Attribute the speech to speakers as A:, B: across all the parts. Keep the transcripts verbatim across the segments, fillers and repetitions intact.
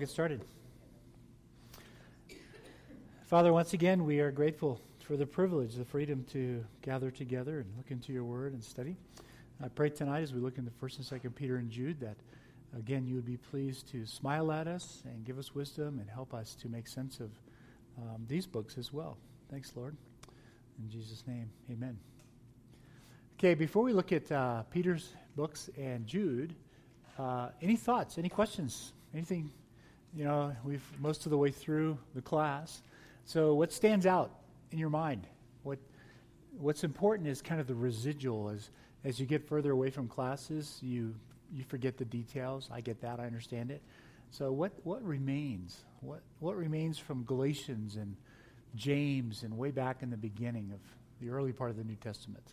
A: We'll get started. Father, once again, we are grateful for the privilege, the freedom to gather together and look into your word and study. I pray tonight as we look into First and Second Peter and Jude that, again, you would be pleased to smile at us and give us wisdom and help us to make sense of um, these books as well. Thanks, Lord. In Jesus' name, amen. Okay, before we look at uh, Peter's books and Jude, uh, any thoughts, any questions, anything? You know, we've most of the way through the class. So what stands out in your mind? What What's important is kind of the residual. As as you get further away from classes, you you forget the details. I get that. I understand it. So what what remains? What what remains from Galatians and James and way back in the beginning of the early part of the New Testament?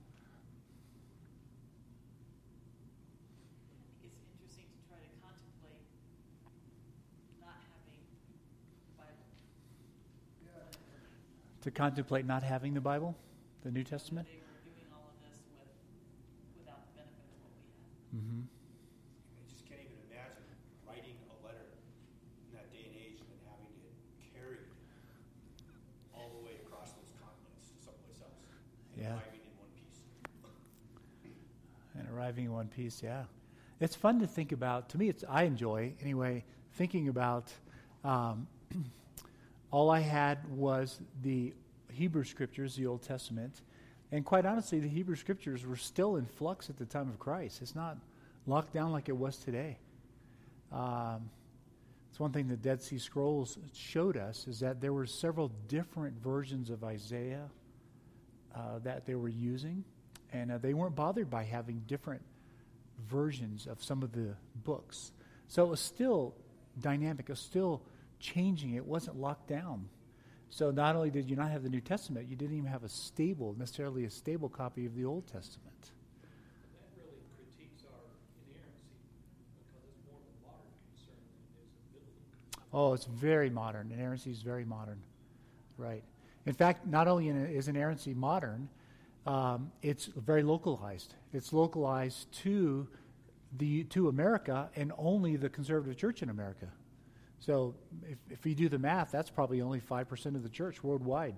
A: To contemplate not having the Bible, the New Testament?
B: They were doing all of this with, without the benefit of what we had.
A: Mm-hmm.
C: I just can't even imagine writing a letter in that day and age and then having it carried all the way across those continents to someplace else. And
A: Yeah.
C: arriving in one piece.
A: And arriving in one piece, yeah. It's fun to think about. To me, it's I enjoy, anyway, thinking about um, all I had was the Hebrew Scriptures, the Old Testament, and quite honestly, the Hebrew Scriptures were still in flux at the time of Christ. It's not locked down like it was today. Um, it's one thing the Dead Sea Scrolls showed us is that there were several different versions of Isaiah uh, that they were using, and uh, they weren't bothered by having different versions of some of the books. So it was still dynamic. It was still changing. It wasn't locked down. So not only did you not have the New Testament, you didn't even have a stable, necessarily a stable copy of the Old Testament.
D: That really critiques our inerrancy because it's more of a modern concern than it is a biblical.
A: Oh, it's very modern. Inerrancy is very modern. Right. In fact, not only is inerrancy modern, um, it's very localized. It's localized to the to America and only the conservative church in America. So if, if you do the math, that's probably only five percent of the church worldwide.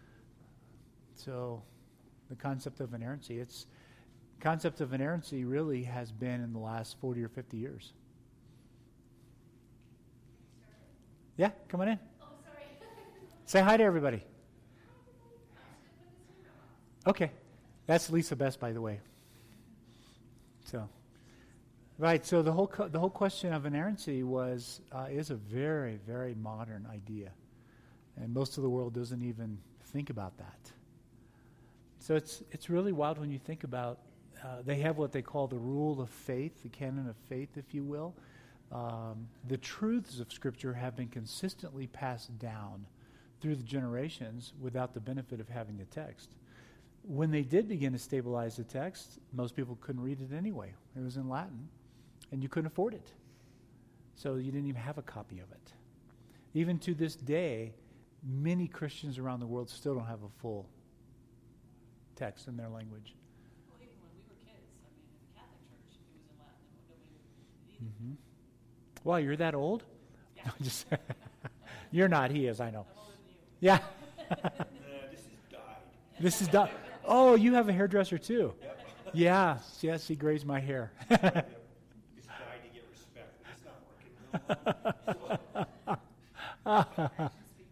A: So the concept of inerrancy, it's concept of inerrancy really has been in the last forty or fifty years. Yeah, come on in.
E: Oh, sorry.
A: Say hi to everybody. Okay. That's Lisa Best, by the way. So... Right, so the whole co- the whole question of inerrancy was uh, is a very, very modern idea, and most of the world doesn't even think about that. So it's it's really wild when you think about. Uh, they have what they call the rule of faith, the canon of faith, if you will. Um, the truths of Scripture have been consistently passed down through the generations without the benefit of having the text. When they did begin to stabilize the text, most people couldn't read it anyway. It was in Latin. And you couldn't afford it. So you didn't even have a copy of it. Even to this day, many Christians around the world still don't have a full text in their language.
B: Well, even when we were kids, I mean, in the Catholic Church, it was in Latin, and nobody needed it.
A: Mm-hmm. Wow, you're that old?
B: Yeah.
A: No, just you're not. He is, I know.
B: I'm older than you.
A: Yeah.
C: Uh, this is dyed.
A: This is done. Oh, you have a hairdresser too.
C: Yep.
A: Yeah. Yes, he grazed my hair.
C: It's dyed to get respect, but it's not working real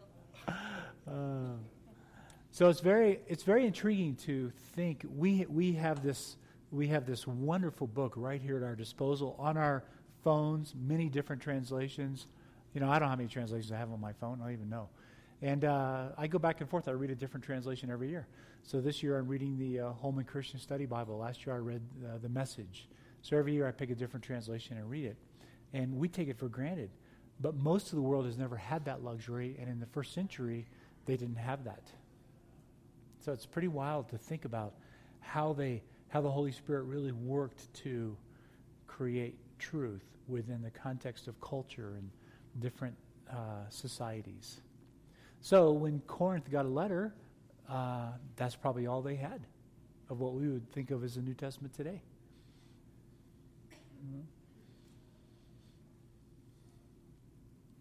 C: well.
A: Uh, so it's very it's very intriguing to think we we have this we have this wonderful book right here at our disposal on our phones, many different translations. You know, I don't know how many translations I have on my phone. I don't even know. And uh, I go back and forth. I read a different translation every year. So this year I'm reading the uh, Holman Christian Study Bible. Last year I read uh, the Message. So every year I pick a different translation and read it. And we take it for granted. But most of the world has never had that luxury, and in the first century, they didn't have that. So it's pretty wild to think about how they, how the Holy Spirit really worked to create truth within the context of culture and different uh, societies. So when Corinth got a letter, uh, that's probably all they had of what we would think of as the New Testament today. Mm-hmm.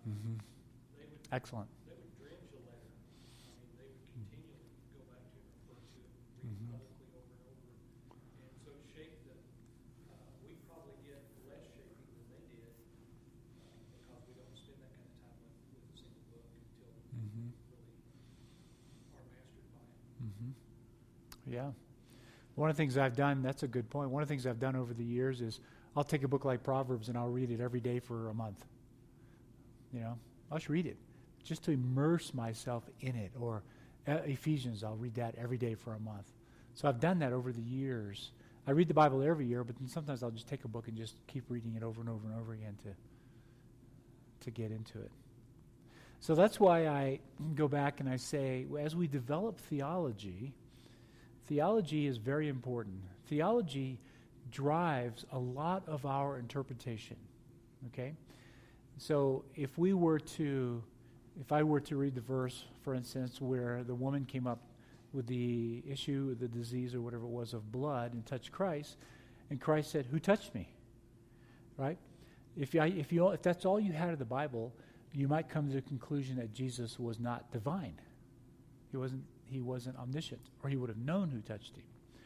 A: Mm-hmm.
D: they would
A: Excellent.
D: they would dredge a letter. I mean, they would continually go back to it, refer to it, read
A: Mhm.
D: publicly over and over, and so it shaped them. Uh, we probably get less shaping than they did uh, because we don't spend that kind of time with, with a single book until
A: Mm-hmm.
D: we really are mastered by it.
A: Mm-hmm. Yeah. One of the things I've done, that's a good point. One of the things I've done over the years is I'll take a book like Proverbs and I'll read it every day for a month. You know, I'll just read it just to immerse myself in it. Or uh, Ephesians, I'll read that every day for a month. So I've done that over the years. I read the Bible every year, but then sometimes I'll just take a book and just keep reading it over and over and over again to to get into it. So that's why I go back and I say, as we develop theology, theology is very important. Theology drives a lot of our interpretation, okay? So if we were to, if I were to read the verse, for instance, where the woman came up with the issue, the disease or whatever it was of blood and touched Christ, and Christ said, "Who touched me?" Right? If you, if you, if that's all you had of the Bible, you might come to the conclusion that Jesus was not divine. He wasn't, he wasn't omniscient, or he would have known who touched him.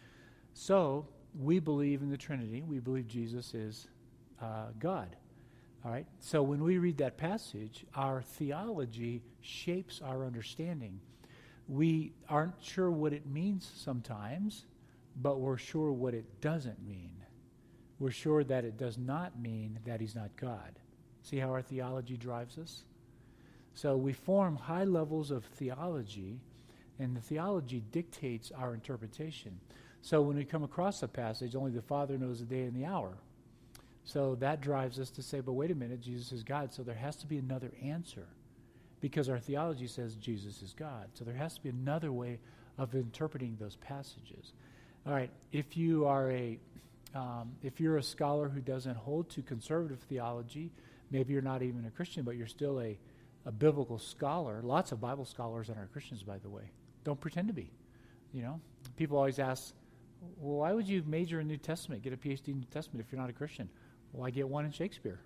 A: So we believe in the Trinity. We believe Jesus is uh, God. All right? So when we read that passage, our theology shapes our understanding. We aren't sure what it means sometimes, but we're sure what it doesn't mean. We're sure that it does not mean that he's not God. See how our theology drives us? So we form high levels of theology, and the theology dictates our interpretation. So when we come across a passage, only the Father knows the day and the hour. So that drives us to say, but wait a minute, Jesus is God, so there has to be another answer. Because our theology says Jesus is God. So there has to be another way of interpreting those passages. All right, if you are a, um, if you're a scholar who doesn't hold to conservative theology, maybe you're not even a Christian, but you're still a, a biblical scholar. Lots of Bible scholars aren't Christians, by the way. Don't pretend to be. You know, people always ask, well, why would you major in New Testament, get a P H D in New Testament if you're not a Christian? Well, I get one in Shakespeare.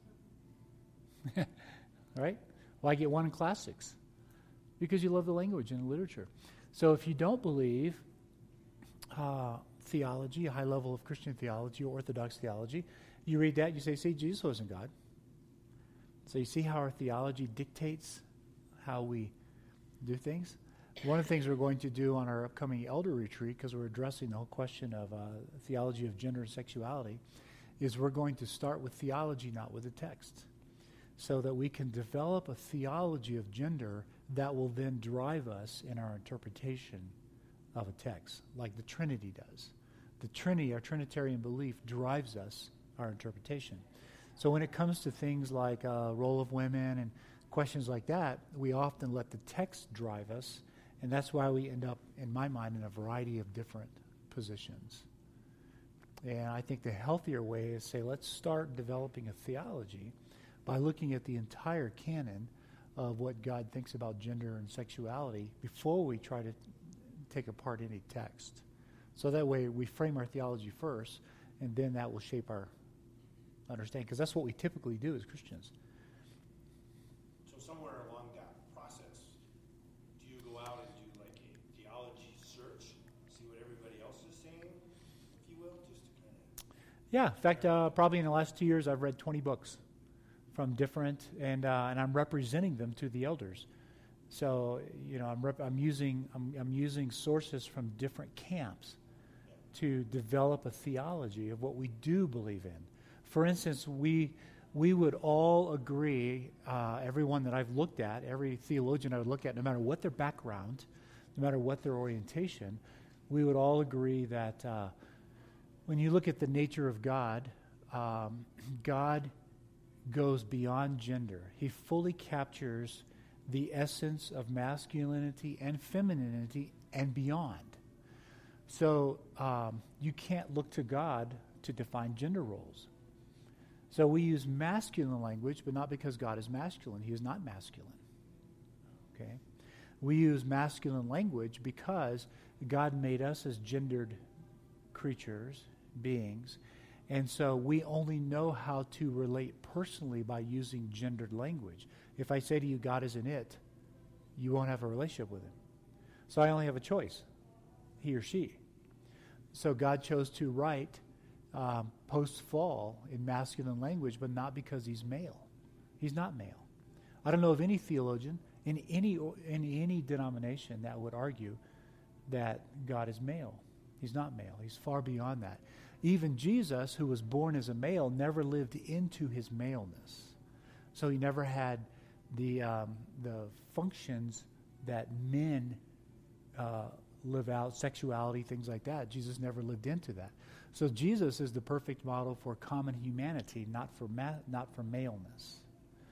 A: All right? Well, I get one in classics. Because you love the language and the literature. So if you don't believe uh, theology, a high level of Christian theology or Orthodox theology, you read that, you say, see, Jesus wasn't God. So you see how our theology dictates how we do things? One of the things we're going to do on our upcoming elder retreat, because we're addressing the whole question of uh, theology of gender and sexuality, is we're going to start with theology, not with the text, so that we can develop a theology of gender that will then drive us in our interpretation of a text, like the Trinity does. The Trinity, our Trinitarian belief, drives us, our interpretation. So when it comes to things like uh, role of women and questions like that, we often let the text drive us, and that's why we end up, in my mind, in a variety of different positions. And I think the healthier way is say, let's start developing a theology by looking at the entire canon of what God thinks about gender and sexuality before we try to take apart any text. So that way we frame our theology first, and then that will shape our understanding, because that's what we typically do as Christians.
C: So somewhere along that process, do you go out and do like a theology search, see what everybody else is saying, if you will, just to kind of...
A: Yeah, in fact, uh, probably in the last two years I've read twenty books from different, and uh, and I'm representing them to the elders. So, you know, I'm rep- I'm using I'm, I'm using sources from different camps to develop a theology of what we do believe in. For instance, we we would all agree, uh, everyone that I've looked at, every theologian I would look at, no matter what their background, no matter what their orientation, we would all agree that uh, when you look at the nature of God, um, God goes beyond gender. He fully captures the essence of masculinity and femininity and beyond. So um, you can't look to God to define gender roles. So we use masculine language, but not because God is masculine. He is not masculine. Okay? We use masculine language because God made us as gendered creatures, beings, And so we only know how to relate personally by using gendered language. If I say to you, God isn't it, you won't have a relationship with him. So I only have a choice, he or she. So God chose to write um, post-fall in masculine language, but not because he's male. He's not male. I don't know of any theologian in any in any denomination that would argue that God is male. He's not male. He's far beyond that. Even Jesus, who was born as a male, never lived into his maleness. So he never had the um, the functions that men uh, live out, sexuality, things like that. Jesus never lived into that. So Jesus is the perfect model for common humanity, not for ma- not for maleness.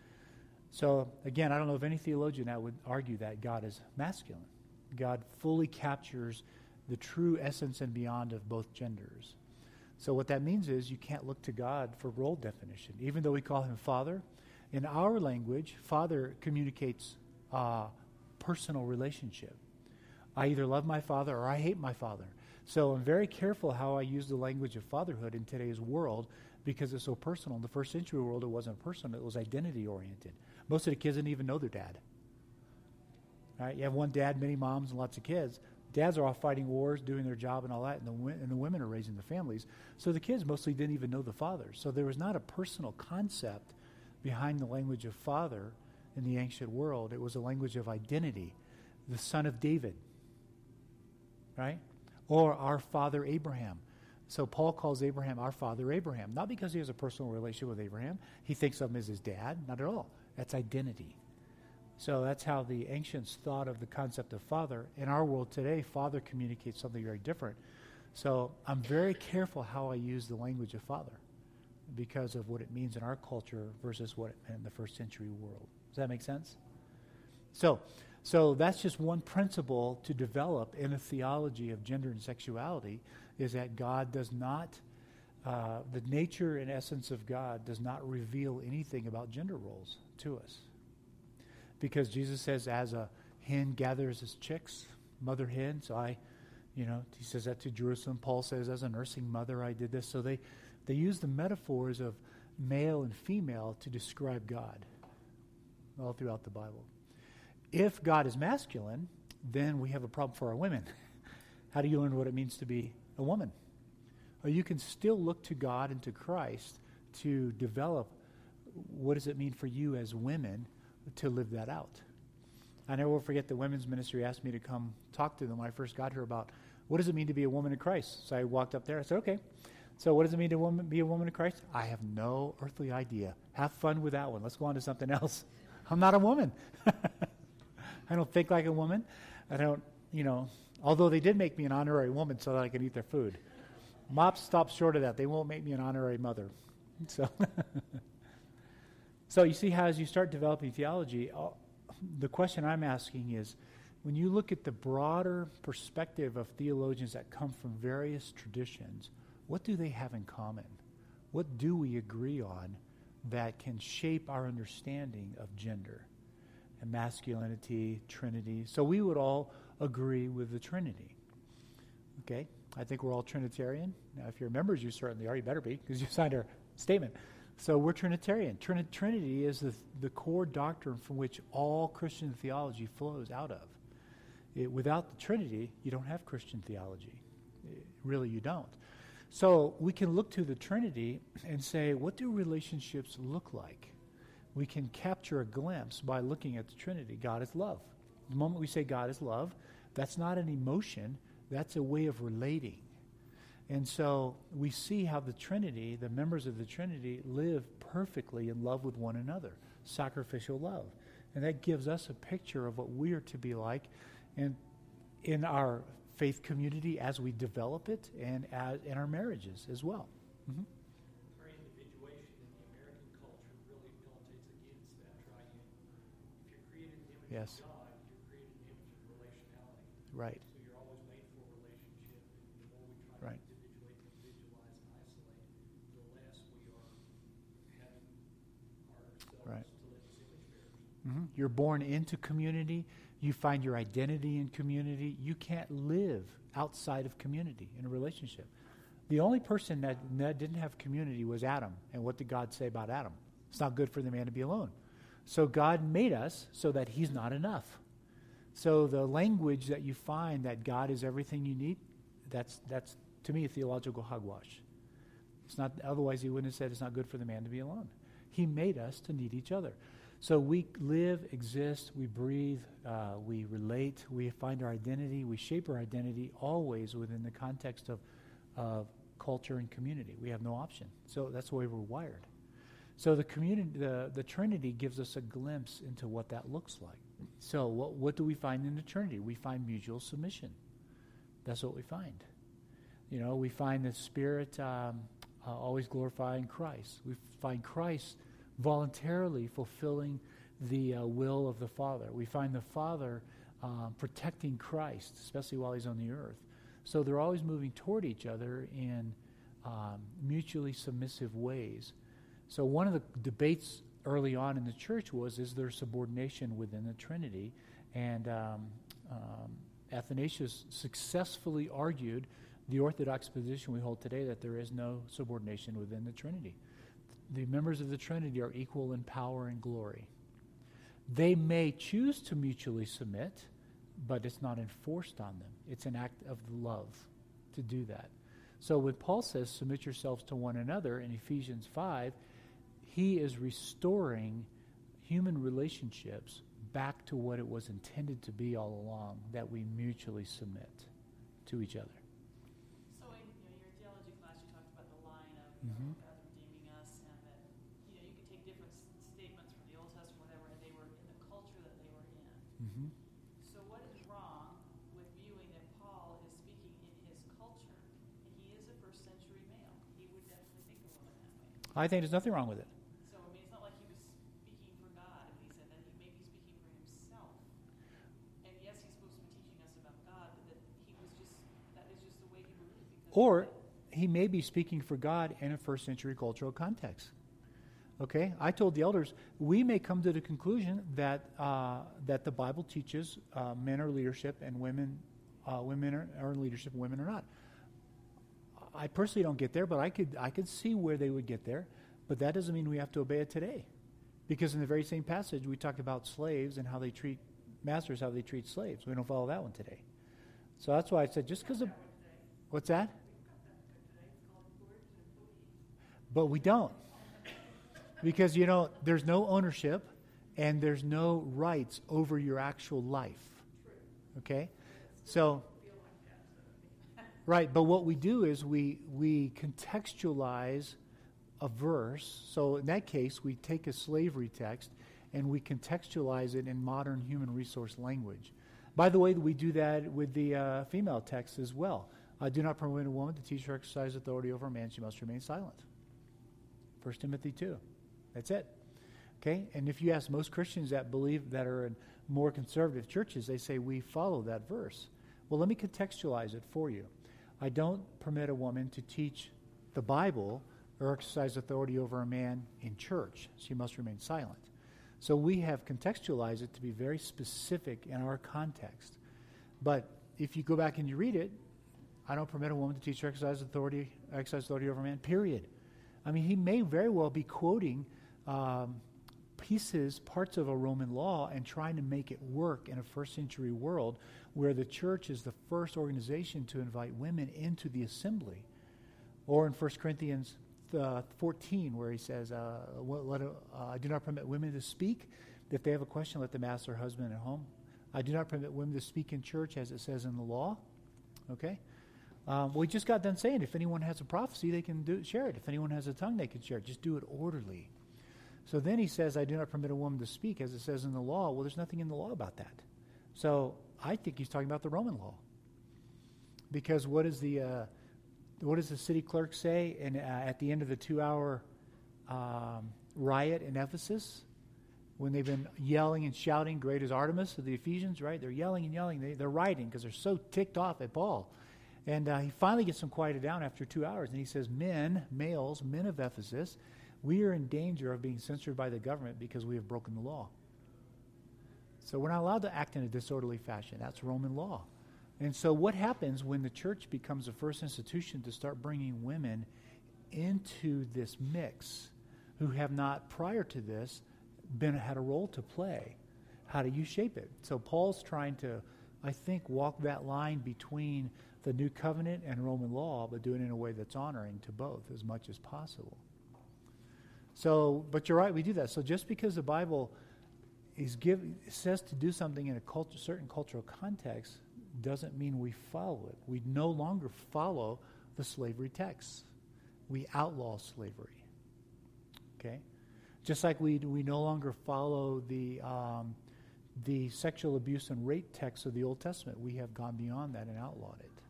A: So again, I don't know of any theologian that would argue that God is masculine. God fully captures the true essence and beyond of both genders. So what that means is you can't look to God for role definition. Even though we call him Father, in our language, Father communicates uh, personal relationship. I either love my father or I hate my father. So I'm very careful how I use the language of fatherhood in today's world because it's so personal. In the first century world, it wasn't personal. It was identity-oriented. Most of the kids didn't even know their dad. Right? You have one dad, many moms, and lots of kids. Dads are off fighting wars, doing their job and all that, and the, and the women are raising the families. So the kids mostly didn't even know the father. So there was not a personal concept behind the language of father in the ancient world. It was a language of identity. The son of David, right? Or our father Abraham. So Paul calls Abraham our father Abraham, not because he has a personal relationship with Abraham. He thinks of him as his dad, not at all. That's identity. So that's how the ancients thought of the concept of father. In our world today, father communicates something very different. So I'm very careful how I use the language of father because of what it means in our culture versus what it meant in the first century world. Does that make sense? So, so that's just one principle to develop in a theology of gender and sexuality, is that God does not, uh, the nature and essence of God does not reveal anything about gender roles to us. Because Jesus says, as a hen gathers his chicks, mother hen, so I, you know, he says that to Jerusalem. Paul says, as a nursing mother, I did this. So they, they use the metaphors of male and female to describe God all throughout the Bible. If God is masculine, then we have a problem for our women. How do you learn what it means to be a woman? Or you can still look to God and to Christ to develop what does it mean for you as women to live that out. I never will forget the women's ministry asked me to come talk to them when I first got here about what does it mean to be a woman in Christ. So I walked up there. I said, okay. So what does it mean to woman, be a woman in Christ? I have no earthly idea. Have fun with that one. Let's go on to something else. I'm not a woman. I don't think like a woman. I don't, you know, although they did make me an honorary woman so that I can eat their food. Mops stopped short of that. They won't make me an honorary mother. So... So you see how as you start developing theology, uh, the question I'm asking is, when you look at the broader perspective of theologians that come from various traditions, what do they have in common? What do we agree on that can shape our understanding of gender and masculinity, Trinity? So we would all agree with the Trinity. Okay? I think we're all Trinitarian. Now, if you're members, you certainly are. You better be, because you signed our statement. So we're Trinitarian. Trin- Trinity is the, the core doctrine from which all Christian theology flows out of. It, without the Trinity, you don't have Christian theology. It, really, you don't. So we can look to the Trinity and say, what do relationships look like? We can capture a glimpse by looking at the Trinity. God is love. The moment we say God is love, that's not an emotion. That's a way of relating. And so we see how the Trinity, the members of the Trinity, live perfectly in love with one another, sacrificial love. And that gives us a picture of what we are to be like in, in our faith community as we develop it and as, in our marriages as well. Mm-hmm.
D: Our individuation in the American culture really militates against that triune. If you're created in the image
A: Yes.
D: of God, you're created in the image of relationality.
A: Right.
D: So you're always made for a relationship. And the more we try
A: Right.
D: to individuate, individualize, and isolate, the less we are having ourselves
A: Right.
D: to live as image bearers.
A: Mm-hmm. You're born into community. You find your identity in community. You can't live outside of community in a relationship. The only person that, that didn't have community was Adam. And what did God say about Adam? It's not good for the man to be alone. So God made us so that he's not enough. So the language that you find that God is everything you need, that's, that's to me, a theological hogwash. It's not, otherwise he wouldn't have said it's not good for the man to be alone. He made us to need each other. So we live, exist, we breathe, uh, we relate, we find our identity, we shape our identity always within the context of, of culture and community. We have no option. So that's the way we're wired. So the community, the, the Trinity gives us a glimpse into what that looks like. So what, what do we find in the Trinity? We find mutual submission. That's what we find. You know, we find the Spirit um, uh, always glorifying Christ. We find Christ voluntarily fulfilling the uh, will of the Father. We find the Father uh, protecting Christ, especially while he's on the earth. So they're always moving toward each other in um, mutually submissive ways. So one of the debates early on in the church was, is there subordination within the Trinity? And um, um, Athanasius successfully argued the Orthodox position we hold today that there is no subordination within the Trinity. The members of the Trinity are equal in power and glory. They may choose to mutually submit, but it's not enforced on them. It's an act of love to do that. So when Paul says, submit yourselves to one another in Ephesians five, he is restoring human relationships back to what it was intended to be all along, that we mutually submit to each other.
B: So in you know, your theology class, you talked about the line of you
A: Mm-hmm.
B: know, God redeeming us, and that you know you could take different s- statements from the Old Testament, whatever, and they were in the culture that they were in.
A: Mm-hmm.
B: So what is wrong with viewing that Paul is speaking in his culture, and he is a first century male? He would definitely think of women that way.
A: I think there's nothing wrong with it.
B: So I mean, it's not like he was speaking for God. I mean, he said that he may be speaking for himself. And yes, he's supposed to be teaching us about God, but that he was just that is just the way he believed. Because
A: Or he may be speaking for God in a first century cultural context. Okay? I told the elders, we may come to the conclusion that uh, that the Bible teaches uh, men are leadership and women uh, women are, are in leadership and women are not. I personally don't get there, but I could I could see where they would get there. But that doesn't mean we have to obey it today. Because in the very same passage, we talked about slaves and how they treat masters, how they treat slaves. We don't follow that one today. So that's why I said, just because of... What's that? But we don't. Because, you know, there's no ownership and there's no rights over your actual life. Okay? So... Right, but what we do is we we contextualize a verse. So in that case, we take a slavery text and we contextualize it in modern human resource language. By the way, we do that with the uh, female text as well. Uh, do not permit a woman to teach or exercise authority over a man. She must remain silent. First Timothy two. That's it. Okay? And if you ask most Christians that believe that are in more conservative churches, they say we follow that verse. Well, let me contextualize it for you. I don't permit a woman to teach the Bible or exercise authority over a man in church. She must remain silent. So we have contextualized it to be very specific in our context. But if you go back and you read it, I don't permit a woman to teach or exercise authority, exercise authority over a man, period. I mean, he may very well be quoting um, pieces, parts of a Roman law and trying to make it work in a first century world where the church is the first organization to invite women into the assembly. Or in First Corinthians uh, fourteen, where he says, uh, let, uh, I do not permit women to speak. If they have a question, let them ask their husband at home. I do not permit women to speak in church, as it says in the law. Okay? Um, we just got done saying, if anyone has a prophecy, they can do, share it. If anyone has a tongue, they can share it. Just do it orderly. So then he says, I do not permit a woman to speak, as it says in the law. Well, there's nothing in the law about that. So I think he's talking about the Roman law. Because what is the uh, what does the city clerk say in, uh, at the end of the two-hour um, riot in Ephesus? When they've been yelling and shouting, great is Artemis of the Ephesians, right? They're yelling and yelling. They, they're rioting because they're so ticked off at Paul. And uh, he finally gets them quieted down after two hours. And he says, men, males, men of Ephesus, we are in danger of being censored by the government because we have broken the law. So we're not allowed to act in a disorderly fashion. That's Roman law. And so what happens when the church becomes the first institution to start bringing women into this mix who have not, prior to this, been had a role to play? How do you shape it? So Paul's trying to, I think, walk that line between the new covenant and Roman law, but do it in a way that's honoring to both as much as possible. So, but you're right, we do that. So just because the Bible is give, says to do something in a culture, certain cultural context doesn't mean we follow it. We no longer follow the slavery texts. We outlaw slavery. Okay? Just like we we no longer follow the um, the sexual abuse and rape texts of the Old Testament. We have gone beyond that and outlawed it.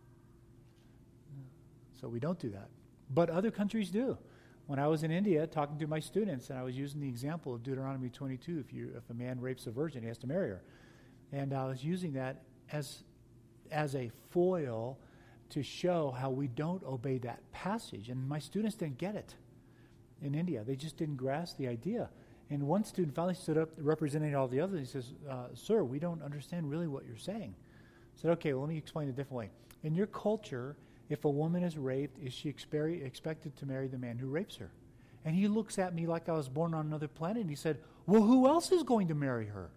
A: So we don't do that. But other countries do. When I was in India talking to my students, and I was using the example of Deuteronomy twenty-two, if you if a man rapes a virgin, he has to marry her. And I was using that as as a foil to show how we don't obey that passage. And my students didn't get it in India. They just didn't grasp the idea. And one student finally stood up representing all the others. He says, uh, sir, we don't understand really what you're saying. I said, okay, well, let me explain it a different way. In your culture, if a woman is raped, is she exper- expected to marry the man who rapes her? And he looks at me like I was born on another planet, and he said, well, who else is going to marry her?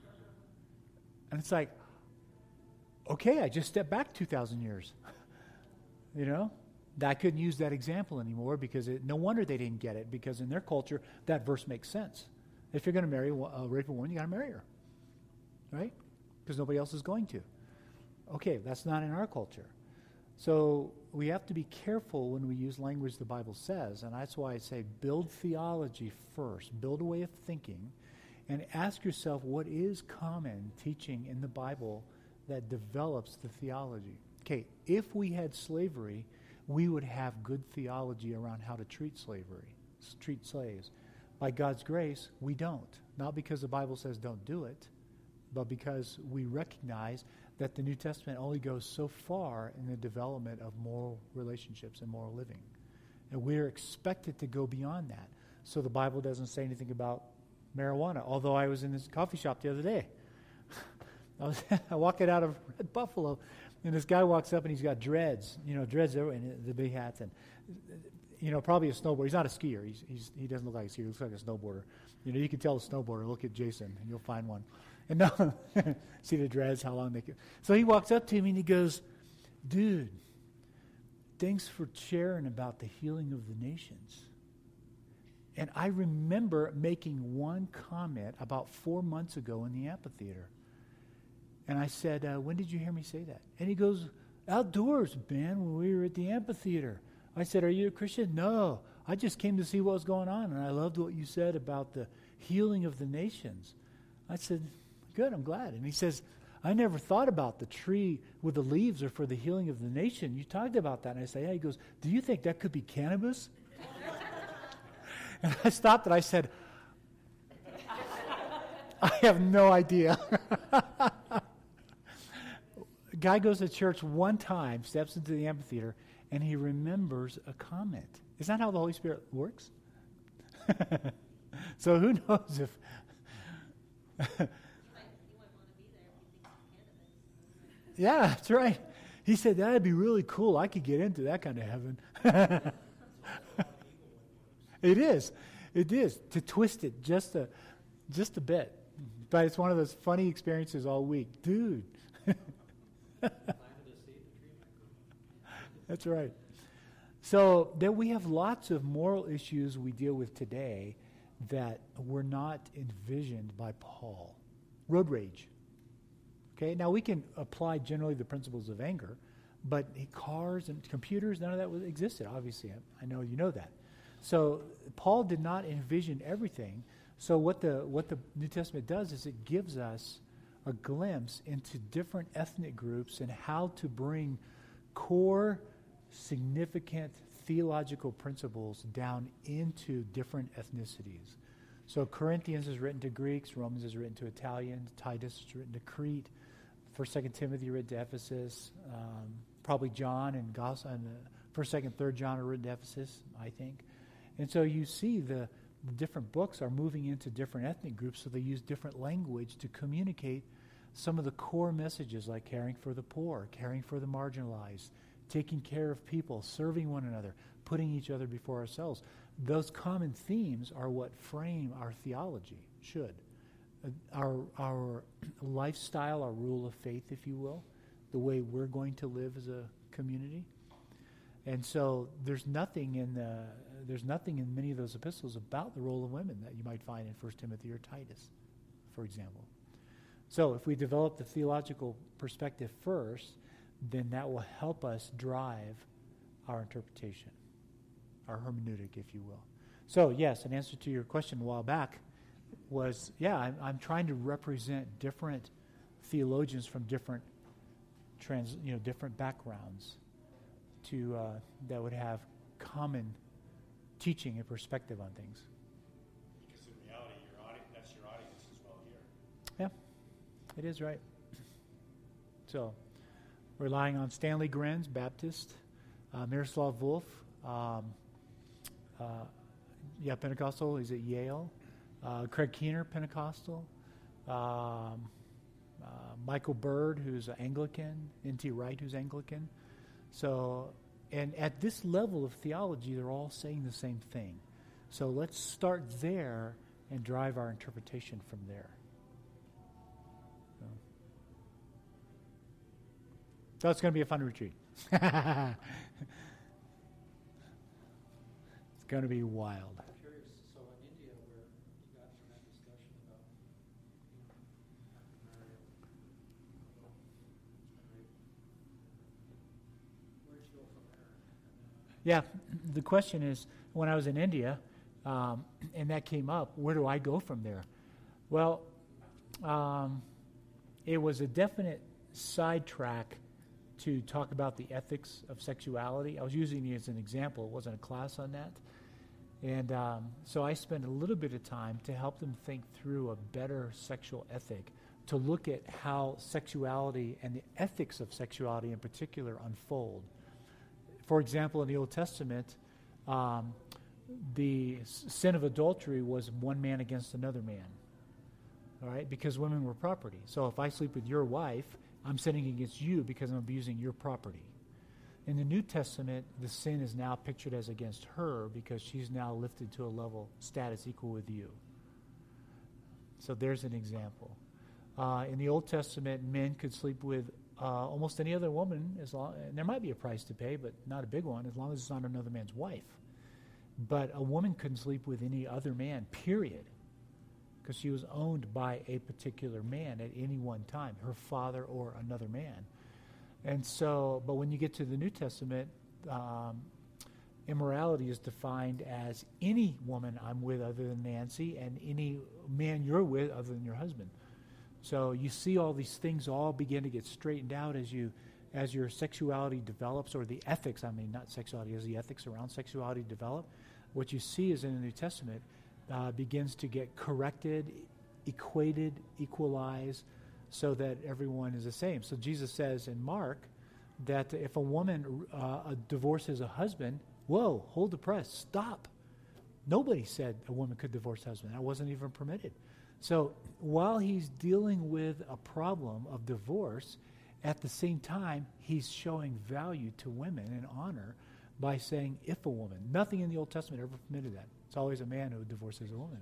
A: And it's like, okay, I just stepped back two thousand years. You know? I couldn't use that example anymore because it, no wonder they didn't get it, because in their culture, that verse makes sense. If you're going to marry a uh, rape a woman, you got to marry her. Right? Because nobody else is going to. Okay, that's not in our culture. So we have to be careful when we use language the Bible says, and that's why I say build theology first. Build a way of thinking, and ask yourself what is common teaching in the Bible that develops the theology. Okay, if we had slavery, we would have good theology around how to treat slavery, treat slaves. By God's grace, we don't. Not because the Bible says don't do it, but because we recognize that the New Testament only goes so far in the development of moral relationships and moral living. And we're expected to go beyond that. So the Bible doesn't say anything about marijuana, although I was in this coffee shop the other day. I was walking out of Red Buffalo, and this guy walks up and he's got dreads, you know, dreads everywhere, and the big hats, and you know, probably a snowboarder. He's not a skier. He's, he's he doesn't look like a skier. He looks like a snowboarder. You know, you can tell a snowboarder. Look at Jason, and you'll find one. And no, see the dreads, how long they can. So he walks up to me and he goes, "Dude, thanks for sharing about the healing of the nations." And I remember making one comment about four months ago in the amphitheater. And I said, uh, when did you hear me say that? And he goes, outdoors, man, when we were at the amphitheater. I said, are you a Christian? No, I just came to see what was going on, and I loved what you said about the healing of the nations. I said, good, I'm glad. And he says, I never thought about the tree with the leaves are for the healing of the nation. You talked about that. And I say, yeah. He goes, do you think that could be cannabis? And I stopped and I said, I have no idea. Guy goes to church one time, steps into the amphitheater, and he remembers a comment. Is that how the Holy Spirit works? So who knows if... Yeah, that's right. He said, that'd be really cool. I could get into that kind of heaven. It is. It is. To twist it just a, just a bit. But it's one of those funny experiences all week. Dude. That's right. So then we have lots of moral issues we deal with today that were not envisioned by Paul. Road rage. Okay, now we can apply generally the principles of anger, but cars and computers, none of that was, existed, obviously. I, I know you know that. So Paul did not envision everything. So what the what the New Testament does is it gives us a glimpse into different ethnic groups and how to bring core, significant theological principles down into different ethnicities. So Corinthians is written to Greeks, Romans is written to Italians, Titus is written to Crete, First, Second Timothy written to Ephesus, um, probably John and Gospel, and uh, First, Second, Third John are written to Ephesus, I think. And so you see the, the different books are moving into different ethnic groups, so they use different language to communicate some of the core messages like caring for the poor, caring for the marginalized, taking care of people, serving one another, putting each other before ourselves. Those common themes are what frame our theology, should. Uh, our, our lifestyle, our rule of faith, if you will, the way we're going to live as a community. And so there's nothing in the, there's nothing in many of those epistles about the role of women that you might find in First Timothy or Titus, for example. So if we develop the theological perspective first, then that will help us drive our interpretation, our hermeneutic, if you will. So yes, an answer to your question a while back was, yeah, I'm, I'm trying to represent different theologians from different trans, you know, different backgrounds to uh, that would have common teaching and perspective on things.
C: Because in reality, your audi- that's your audience as well here.
A: Yeah, it is right. So, relying on Stanley Grenz, Baptist, uh, Miroslav Volf, um, uh, yeah, Pentecostal, he's at Yale, uh, Craig Keener, Pentecostal, um, uh, Michael Bird, who's Anglican, N T Wright, who's Anglican. So, and at this level of theology, they're all saying the same thing. So let's start there and drive our interpretation from there. So, so it's going to be a fun retreat. It's going to be wild.
D: I'm curious, so in India, where you got from that discussion about, you know, African American, where'd you go from there?
A: Yeah, the question is, when I was in India, um, and that came up, where do I go from there? Well, um, it was a definite sidetrack to talk about the ethics of sexuality. I was using it as an example. It wasn't a class on that. And um, so I spent a little bit of time to help them think through a better sexual ethic, to look at how sexuality and the ethics of sexuality in particular unfold. For example, in the Old Testament, um, the s- sin of adultery was one man against another man, all right, because women were property. So if I sleep with your wife, I'm sinning against you because I'm abusing your property. In the New Testament, the sin is now pictured as against her because she's now lifted to a level status equal with you. So there's an example. Uh, in the Old Testament, men could sleep with uh, almost any other woman, as long, and there might be a price to pay, but not a big one, as long as it's not another man's wife. But a woman couldn't sleep with any other man, period, because she was owned by a particular man at any one time, her father or another man. And so, but when you get to the New Testament, um, immorality is defined as any woman I'm with other than Nancy and any man you're with other than your husband. So you see all these things all begin to get straightened out as you, as your sexuality develops, or the ethics, I mean, not sexuality, as the ethics around sexuality develop. What you see is in the New Testament uh, begins to get corrected, equated, equalized, so that everyone is the same. So Jesus says in Mark that if a woman uh, divorces a husband, whoa, hold the press, stop. Nobody said a woman could divorce a husband. That wasn't even permitted. So while he's dealing with a problem of divorce, at the same time, he's showing value to women and honor by saying, if a woman. Nothing in the Old Testament ever permitted that. It's always a man who divorces a woman.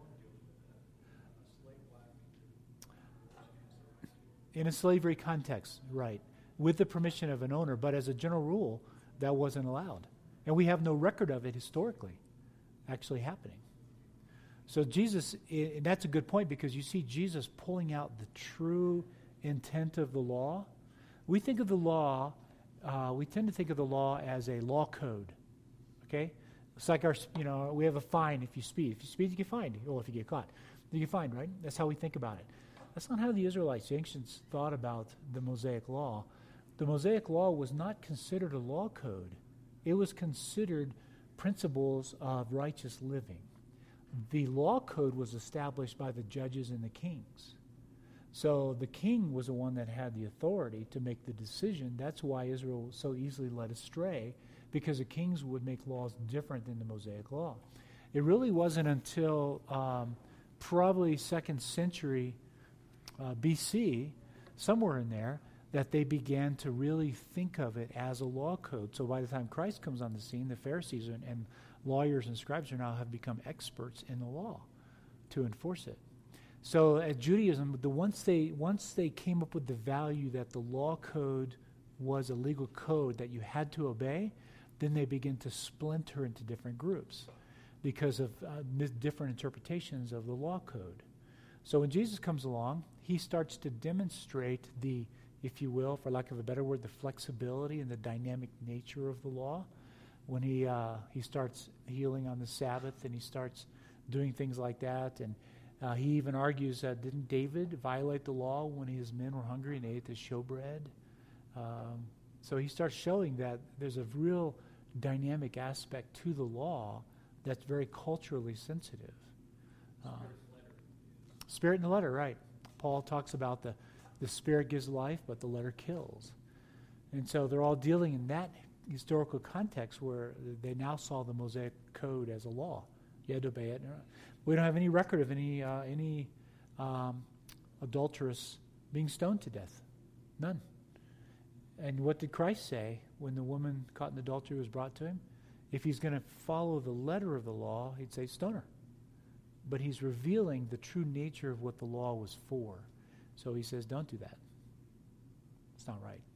A: In a slavery context, right, with the permission of an owner, but as a general rule, that wasn't allowed. And we have no record of it historically actually happening. So Jesus, and that's a good point, because you see Jesus pulling out the true intent of the law. We think of the law, uh, we tend to think of the law as a law code, okay? It's like our, you know, we have a fine if you speed. If you speed, you get fined. Well, if you get caught, you get fined, right? That's how we think about it. That's not how the Israelites, the ancients, thought about the Mosaic Law. The Mosaic Law was not considered a law code. It was considered principles of righteous living. The law code was established by the judges and the kings. So the king was the one that had the authority to make the decision. That's why Israel was so easily led astray, because the kings would make laws different than the Mosaic Law. It really wasn't until um, probably second century Uh, B C somewhere in there, that they began to really think of it as a law code. So by the time Christ comes on the scene, the Pharisees and, and lawyers and scribes are now have become experts in the law to enforce it. So at Judaism, the once they once they came up with the value that the law code was a legal code that you had to obey, then they begin to splinter into different groups because of uh, different interpretations of the law code. So when Jesus comes along, he starts to demonstrate the, if you will, for lack of a better word, the flexibility and the dynamic nature of the law. When he uh, he starts healing on the Sabbath and he starts doing things like that, and uh, he even argues that didn't David violate the law when his men were hungry and they ate the showbread? Um, so he starts showing that there's a real dynamic aspect to the law that's very culturally sensitive. Uh, Spirit in the letter, right. Paul talks about the, the Spirit gives life, but the letter kills. And so they're all dealing in that historical context where they now saw the Mosaic Code as a law. You had to obey it. We don't have any record of any uh, any um, adulteress being stoned to death. None. And what did Christ say when the woman caught in adultery was brought to him? If he's going to follow the letter of the law, he'd say stone her. But he's revealing the true nature of what the law was for. So he says, don't do that. It's not right.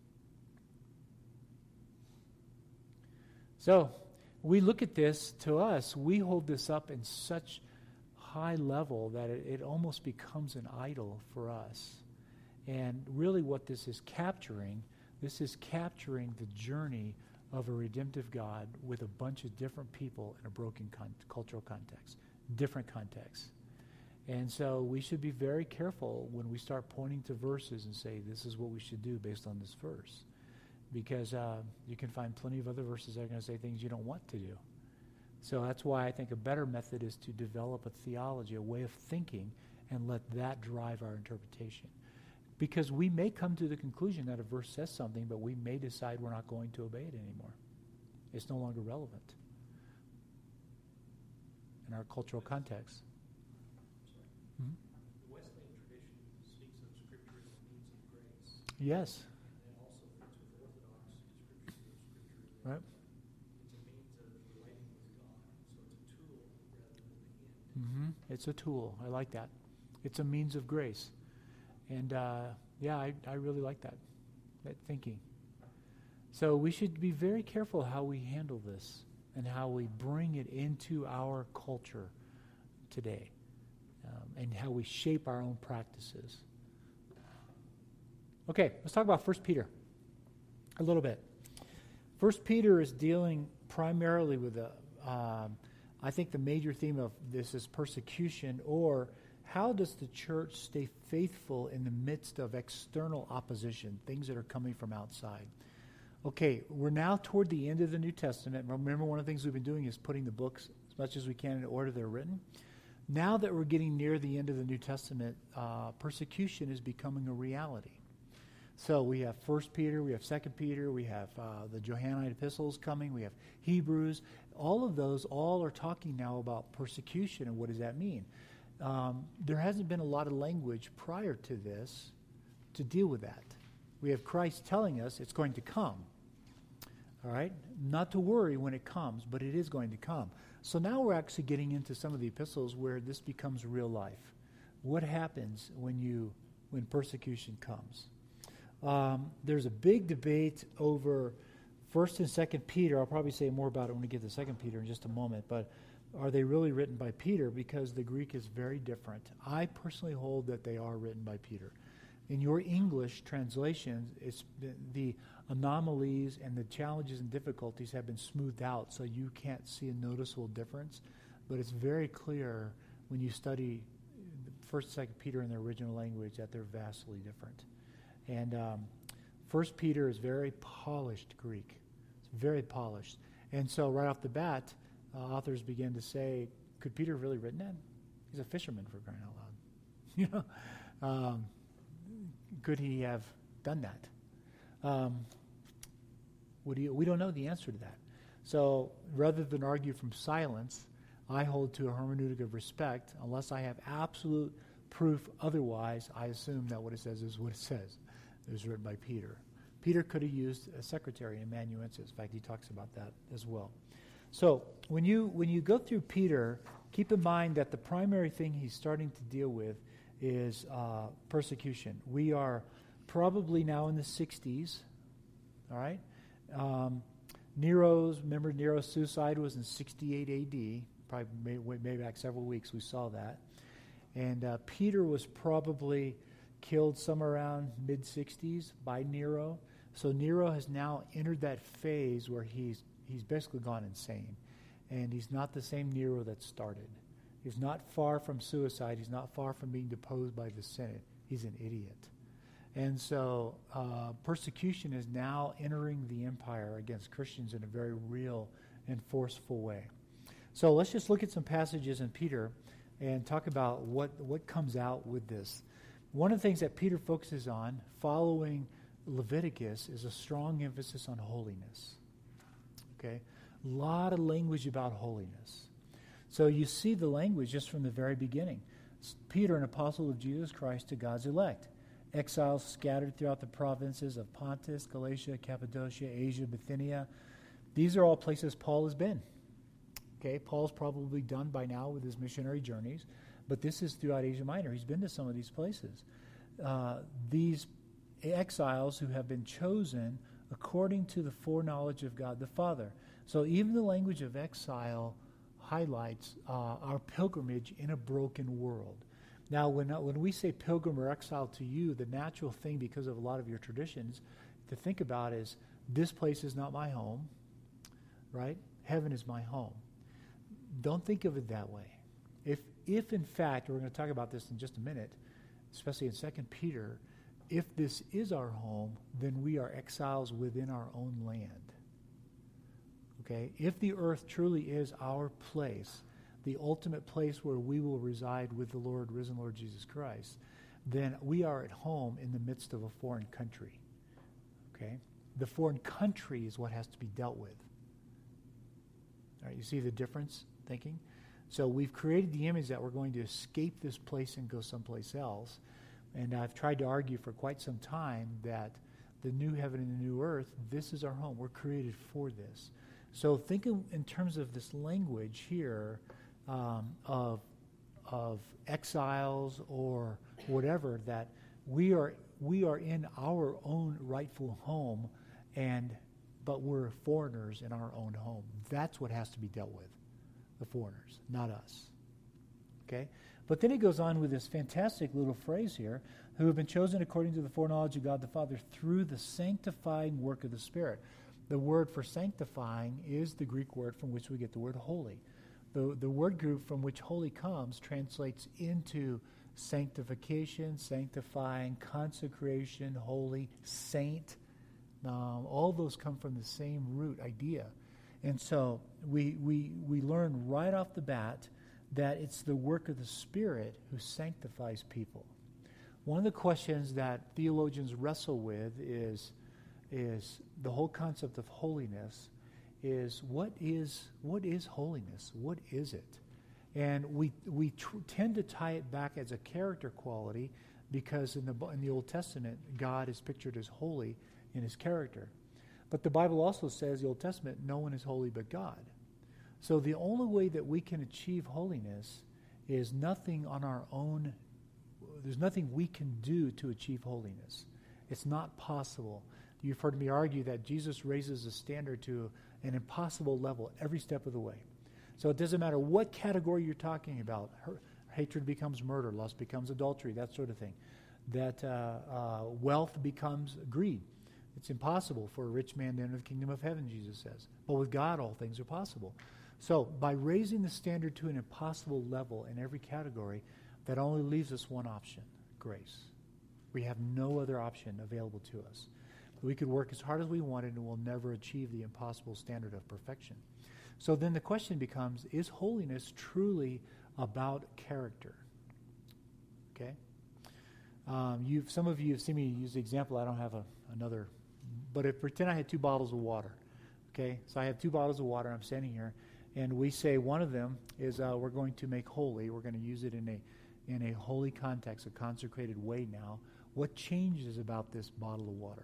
A: So we look at this, to us, we hold this up in such high level that it, it almost becomes an idol for us. And really what this is capturing, this is capturing the journey of a redemptive God with a bunch of different people in a broken con- cultural context, different contexts. And so we should be very careful when we start pointing to verses and say, this is what we should do based on this verse. Because uh, you can find plenty of other verses that are going to say things you don't want to do. So that's why I think a better method is to develop a theology, a way of thinking, and let that drive our interpretation. Because we may come to the conclusion that a verse says something, but we may decide we're not going to obey it anymore. It's no longer relevant in our cultural context. Hmm?
D: The Wesleyan tradition speaks of Scripture as a means of grace.
A: Yes.
D: And then also thinks with Orthodox, Scripture is Scripture.
A: Right.
D: It's a means of relating with God. So it's a tool rather than the end.
A: Mm-hmm. It's a tool. I like that. It's a means of grace. And, uh, yeah, I, I really like that, that thinking. So we should be very careful how we handle this and how we bring it into our culture today, um, and how we shape our own practices. Okay, let's talk about First Peter a little bit. First Peter is dealing primarily with, the, um, I think the major theme of this is persecution, or how does the church stay faithful in the midst of external opposition, things that are coming from outside? Okay, we're now toward the end of the New Testament. Remember, one of the things we've been doing is putting the books as much as we can in order they're written. Now that we're getting near the end of the New Testament, uh, persecution is becoming a reality. So we have First Peter, we have Second Peter, we have uh, the Johannine epistles coming, we have Hebrews. All of those all are talking now about persecution, and what does that mean? Um, there hasn't been a lot of language prior to this to deal with that. We have Christ telling us it's going to come. All right? Not to worry when it comes, but it is going to come. So now we're actually getting into some of the epistles where this becomes real life. What happens when you when persecution comes? Um, there's a big debate over First and Second Peter. I'll probably say more about it when we get to Second Peter in just a moment, but are they really written by Peter? Because the Greek is very different. I personally hold that they are written by Peter. In your English translations, it's the anomalies and the challenges and difficulties have been smoothed out, so you can't see a noticeable difference. But it's very clear when you study First and Second Peter in their original language that they're vastly different. And um, First Peter is very polished Greek. It's very polished. And so right off the bat, Uh, authors begin to say, could Peter have really written that? He's a fisherman, for crying out loud. You know, um, could he have done that? Um, what do you, we don't know the answer to that. So rather than argue from silence, I hold to a hermeneutic of respect. Unless I have absolute proof otherwise, I assume that what it says is what it says. It was written by Peter. Peter could have used a secretary, amanuensis. In fact, he talks about that as well. So when you when you go through Peter, keep in mind that the primary thing he's starting to deal with is uh, persecution. We are probably now in the sixties, all right? Um, Nero's, remember Nero's suicide was in sixty-eight A D, probably maybe, maybe back several weeks we saw that. And uh, Peter was probably killed somewhere around mid-sixties by Nero. So Nero has now entered that phase where he's he's basically gone insane. And he's not the same Nero that started. He's not far from suicide. He's not far from being deposed by the Senate. He's an idiot. And so uh, persecution is now entering the empire against Christians in a very real and forceful way. So let's just look at some passages in Peter and talk about what, what comes out with this. One of the things that Peter focuses on following Leviticus is a strong emphasis on holiness. Okay? A lot of language about holiness. So you see the language just from the very beginning. Peter, an apostle of Jesus Christ to God's elect, exiles scattered throughout the provinces of Pontus, Galatia, Cappadocia, Asia, Bithynia. These are all places Paul has been. Okay, Paul's probably done by now with his missionary journeys, but this is throughout Asia Minor. He's been to some of these places. Uh, these exiles who have been chosen according to the foreknowledge of God the Father. So even the language of exile highlights uh, our pilgrimage in a broken world. Now, when, uh, when we say pilgrim or exile to you, the natural thing, because of a lot of your traditions, to think about is, this place is not my home, right? Heaven is my home. Don't think of it that way. If, if in fact, we're going to talk about this in just a minute, especially in Second Peter, if this is our home, then we are exiles within our own land. Okay? If the earth truly is our place, the ultimate place where we will reside with the Lord, risen Lord Jesus Christ, then we are at home in the midst of a foreign country. Okay? The foreign country is what has to be dealt with. All right, you see the difference thinking? So we've created the image that we're going to escape this place and go someplace else. And I've tried to argue for quite some time that the new heaven and the new earth, this is our home. We're created for this. So think in, in terms of this language here um, of, of exiles or whatever, that we are we are in our own rightful home, and but we're foreigners in our own home. That's what has to be dealt with, the foreigners, not us. Okay? But then he goes on with this fantastic little phrase here, who have been chosen according to the foreknowledge of God the Father through the sanctifying work of the Spirit. The word for sanctifying is the Greek word from which we get the word holy. The, the word group from which holy comes translates into sanctification, sanctifying, consecration, holy, saint. Um, all those come from the same root idea. And so we, we, we learn right off the bat that it's the work of the Spirit who sanctifies people. One of the questions that theologians wrestle with is, is the whole concept of holiness is what is what is holiness? What is it? And we we tr- tend to tie it back as a character quality because in the in the Old Testament, God is pictured as holy in his character. But the Bible also says, the Old Testament, no one is holy but God. So the only way that we can achieve holiness is nothing on our own. There's nothing we can do to achieve holiness. It's not possible. You've heard me argue that Jesus raises the standard to an impossible level every step of the way. So it doesn't matter what category you're talking about. Her, hatred becomes murder, lust becomes adultery, that sort of thing. That uh, uh, wealth becomes greed. It's impossible for a rich man to enter the kingdom of heaven, Jesus says. But with God, all things are possible. So by raising the standard to an impossible level in every category, that only leaves us one option, grace. We have no other option available to us. We could work as hard as we wanted and we'll never achieve the impossible standard of perfection. So then the question becomes, is holiness truly about character? Okay? Um, you've some of you have seen me use the example. I don't have a, another, but if, pretend I had two bottles of water. Okay? So I have two bottles of water. I'm standing here, and we say one of them is uh, we're going to make holy. We're going to use it in a in a holy context, a consecrated way now. What changes about this bottle of water?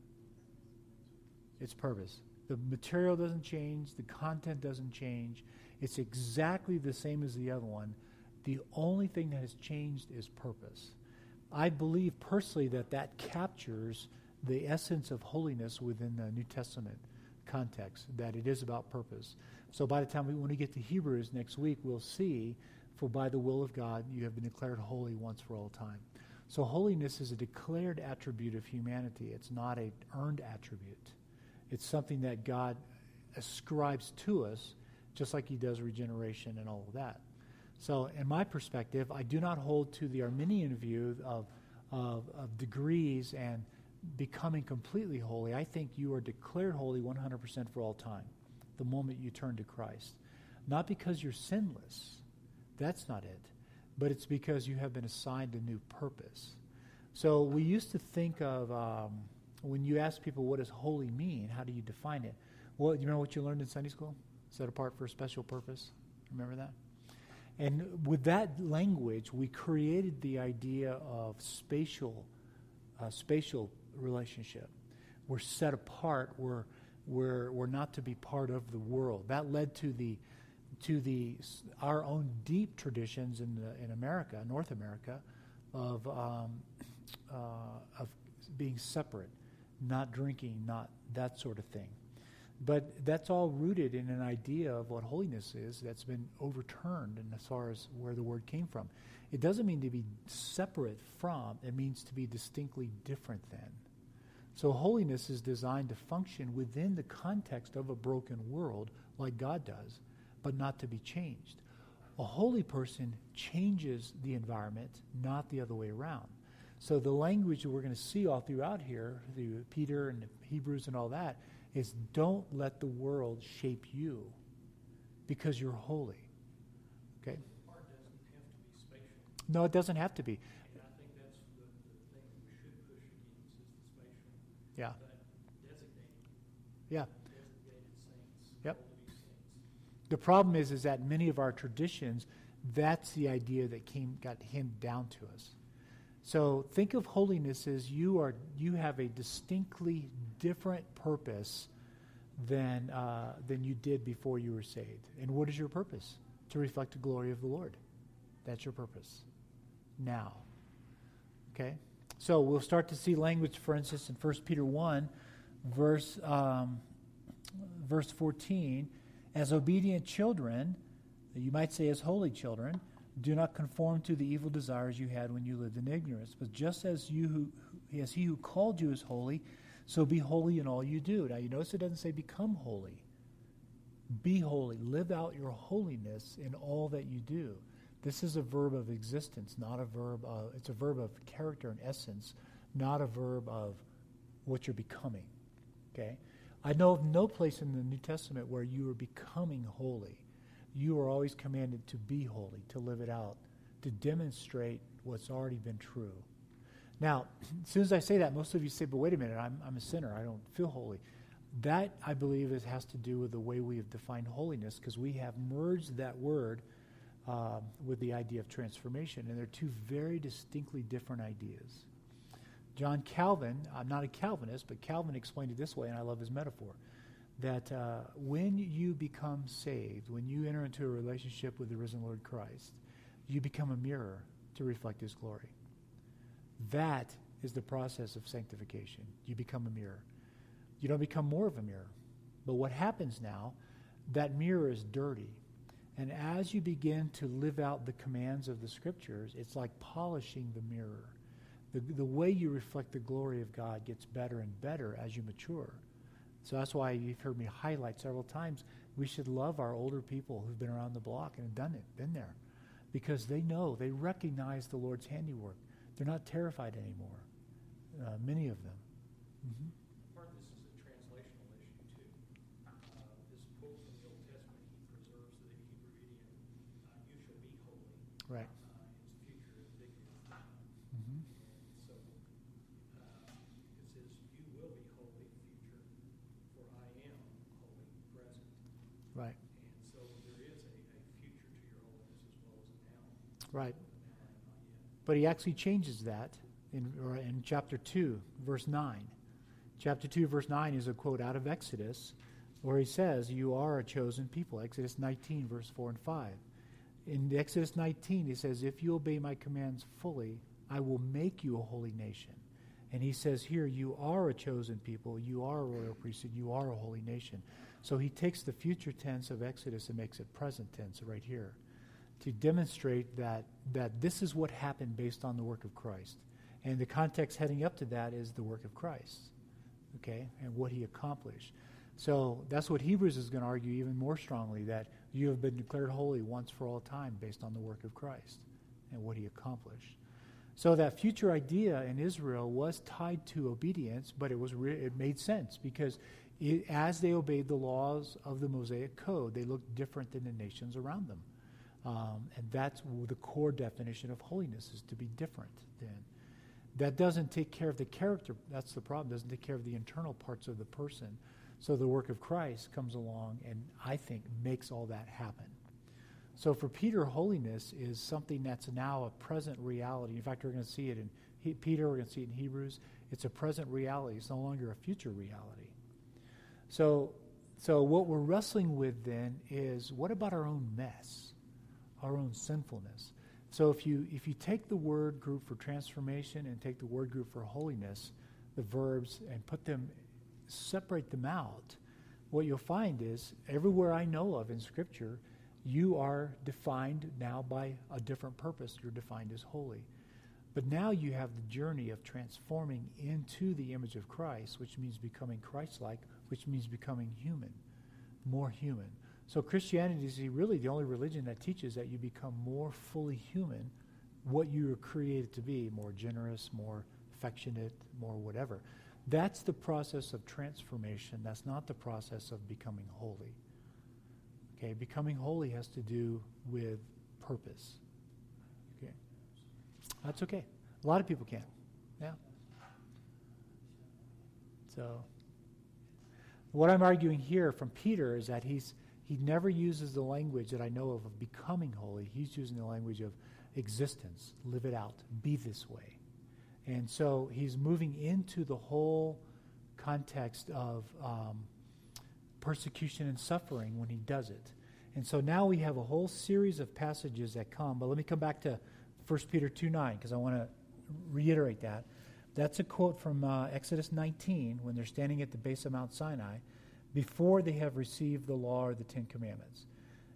A: Its purpose. The material doesn't change. The content doesn't change. It's exactly the same as the other one. The only thing that has changed is purpose. I believe personally that that captures the essence of holiness within the New Testament context, that it is about purpose. So by the time we, when we get to Hebrews next week, we'll see, for by the will of God you have been declared holy once for all time. So holiness is a declared attribute of humanity. It's not an earned attribute. It's something that God ascribes to us, just like he does regeneration and all of that. So in my perspective, I do not hold to the Arminian view of, of, of degrees and becoming completely holy. I think you are declared holy one hundred percent for all time, the moment you turn to Christ. Not because you're sinless. That's not it. But it's because you have been assigned a new purpose. So we used to think of, um, when you ask people what does holy mean, how do you define it? Well, you remember what you learned in Sunday school? Set apart for a special purpose. Remember that? And with that language, we created the idea of spatial, uh, spatial relationship. We're set apart. We're, we're, we're not to be part of the world. That led to the to the our own deep traditions in the, in America, North America, of um, uh, of being separate, not drinking, not that sort of thing. But that's all rooted in an idea of what holiness is that's been overturned in as far as where the word came from. It doesn't mean to be separate from, it means to be distinctly different than. So holiness is designed to function within the context of a broken world like God does, but not to be changed. A holy person changes the environment, not the other way around. So the language that we're going to see all throughout here, through Peter and Hebrews and all that, is don't let the world shape you because you're holy. Okay?
D: The part doesn't have to be spatial.
A: No, it doesn't have to be.
D: And I think that's the, the thing that we should push against is the spatial.
A: Yeah.
D: But designated.
A: Yeah.
D: Designated saints.
A: Yep.
D: Called to be saints.
A: The problem is, is that many of our traditions, that's the idea that came got hemmed down to us. So think of holiness as you are you have a distinctly different purpose than uh, than you did before you were saved. And what is your purpose? To reflect the glory of the Lord. That's your purpose. Now. Okay? So we'll start to see language, for instance, in First Peter one, verse um, verse fourteen. As obedient children, you might say as holy children, do not conform to the evil desires you had when you lived in ignorance. But just as you who, as he who called you is holy, so be holy in all you do. Now you notice it doesn't say become holy. Be holy. Live out your holiness in all that you do. This is a verb of existence, not a verb of, it's a verb of character and essence, not a verb of what you're becoming. Okay? I know of no place in the New Testament where you are becoming holy. You are always commanded to be holy, to live it out, to demonstrate what's already been true. Now, as soon as I say that, most of you say, but wait a minute, I'm, I'm a sinner. I don't feel holy. That, I believe, is, has to do with the way we have defined holiness, because we have merged that word uh, with the idea of transformation, and they're two very distinctly different ideas. John Calvin, I'm not a Calvinist, but Calvin explained it this way, and I love his metaphor, that uh, when you become saved, when you enter into a relationship with the risen Lord Christ, you become a mirror to reflect his glory. That is the process of sanctification. You become a mirror. You don't become more of a mirror. But what happens now, that mirror is dirty. And as you begin to live out the commands of the Scriptures, it's like polishing the mirror. The, the way you reflect the glory of God gets better and better as you mature. So that's why you've heard me highlight several times, we should love our older people who've been around the block and have done it, been there. Because they know, they recognize the Lord's handiwork. They're not terrified anymore, uh, many of them. Mm-hmm.
D: Part of this is a translational issue, too. Uh, this quote from the Old Testament, he preserves the Hebrew idiom, uh, you shall be holy.
A: Right.
D: Uh, it's future indicative. Uh,
A: Mm-hmm.
D: and so uh, it says, you will be holy, future, for I am holy, present.
A: Right.
D: And so there is a, a future to your holiness as well as a now.
A: Right.
D: The now and not yet.
A: But he actually changes that in, or in chapter two, verse nine. Chapter two, verse nine is a quote out of Exodus where he says, you are a chosen people. Exodus nineteen, verse four and five. In Exodus nineteen, he says, if you obey my commands fully, I will make you a holy nation. And he says here, you are a chosen people, you are a royal priesthood, you are a holy nation. So he takes the future tense of Exodus and makes it present tense right here to demonstrate that, that this is what happened based on the work of Christ. And the context heading up to that is the work of Christ, okay, and what he accomplished. So that's what Hebrews is going to argue even more strongly, that you have been declared holy once for all time based on the work of Christ and what he accomplished. So that future idea in Israel was tied to obedience, but it was re- it made sense because it, as they obeyed the laws of the Mosaic Code, they looked different than the nations around them. Um, and that's the core definition of holiness, is to be different than. That doesn't take care of the character. That's the problem. It doesn't take care of the internal parts of the person. So the work of Christ comes along and, I think, makes all that happen. So for Peter, holiness is something that's now a present reality. In fact, we're going to see it in he, Peter, we're going to see it in Hebrews. It's a present reality. It's no longer a future reality. So, so what we're wrestling with then is, what about our own mess, our own sinfulness? So if you if you take the word group for transformation and take the word group for holiness, the verbs, and put them, separate them out, what you'll find is everywhere I know of in Scripture, you are defined now by a different purpose. You're defined as holy. But now you have the journey of transforming into the image of Christ, which means becoming Christ-like, which means becoming human, more human. So Christianity is really the only religion that teaches that you become more fully human, what you were created to be, more generous, more affectionate, more whatever. That's the process of transformation. That's not the process of becoming holy. Okay, becoming holy has to do with purpose. Okay, that's okay. A lot of people can. Yeah. So, what I'm arguing here from Peter is that he's he never uses the language that I know of of becoming holy. He's using the language of existence. Live it out. Be this way. And so he's moving into the whole context of um, persecution and suffering when he does it. And so now we have a whole series of passages that come. But let me come back to First Peter two nine, because I want to reiterate that. That's a quote from uh, Exodus nineteen, when they're standing at the base of Mount Sinai, before they have received the law or the Ten Commandments.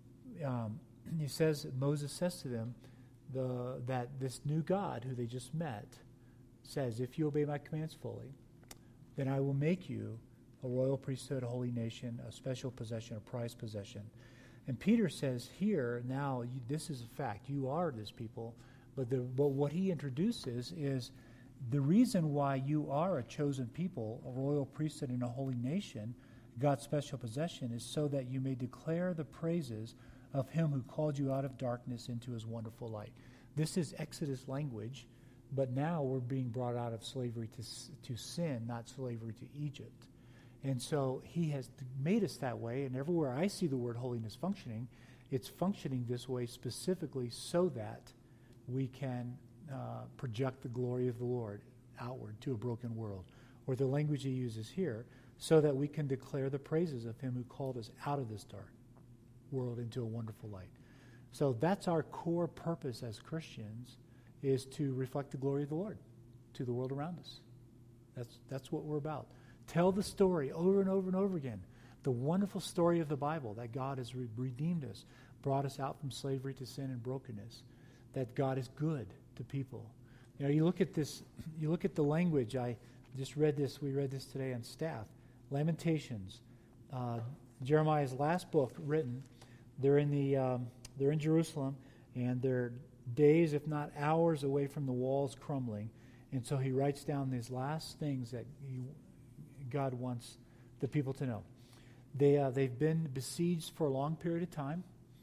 A: Um, he says, Moses says to them the, that this new God who they just met says, if you obey my commands fully, then I will make you a royal priesthood, a holy nation, a special possession, a prized possession. And Peter says here, now, you, this is a fact. You are this people. But, the, but what he introduces is the reason why you are a chosen people, a royal priesthood and a holy nation, God's special possession, is so that you may declare the praises of him who called you out of darkness into his wonderful light. This is Exodus language, but now we're being brought out of slavery to, to sin, not slavery to Egypt. And so he has made us that way, and everywhere I see the word holiness functioning, it's functioning this way specifically so that we can uh, project the glory of the Lord outward to a broken world. Or the language he uses here, so that we can declare the praises of him who called us out of this dark world into a wonderful light. So that's our core purpose as Christians, is to reflect the glory of the Lord to the world around us. That's that's what we're about. Tell the story over and over and over again. The wonderful story of the Bible, that God has re- redeemed us, brought us out from slavery to sin and brokenness, that God is good to people. You know, you look at this, you look at the language. I just read this, we read this today on staff. Lamentations, uh, Jeremiah's last book written. They're in the um, they're in Jerusalem, and they're days, if not hours, away from the walls crumbling. And so he writes down these last things that he, God wants the people to know. They, uh, they've been besieged for a long period of time,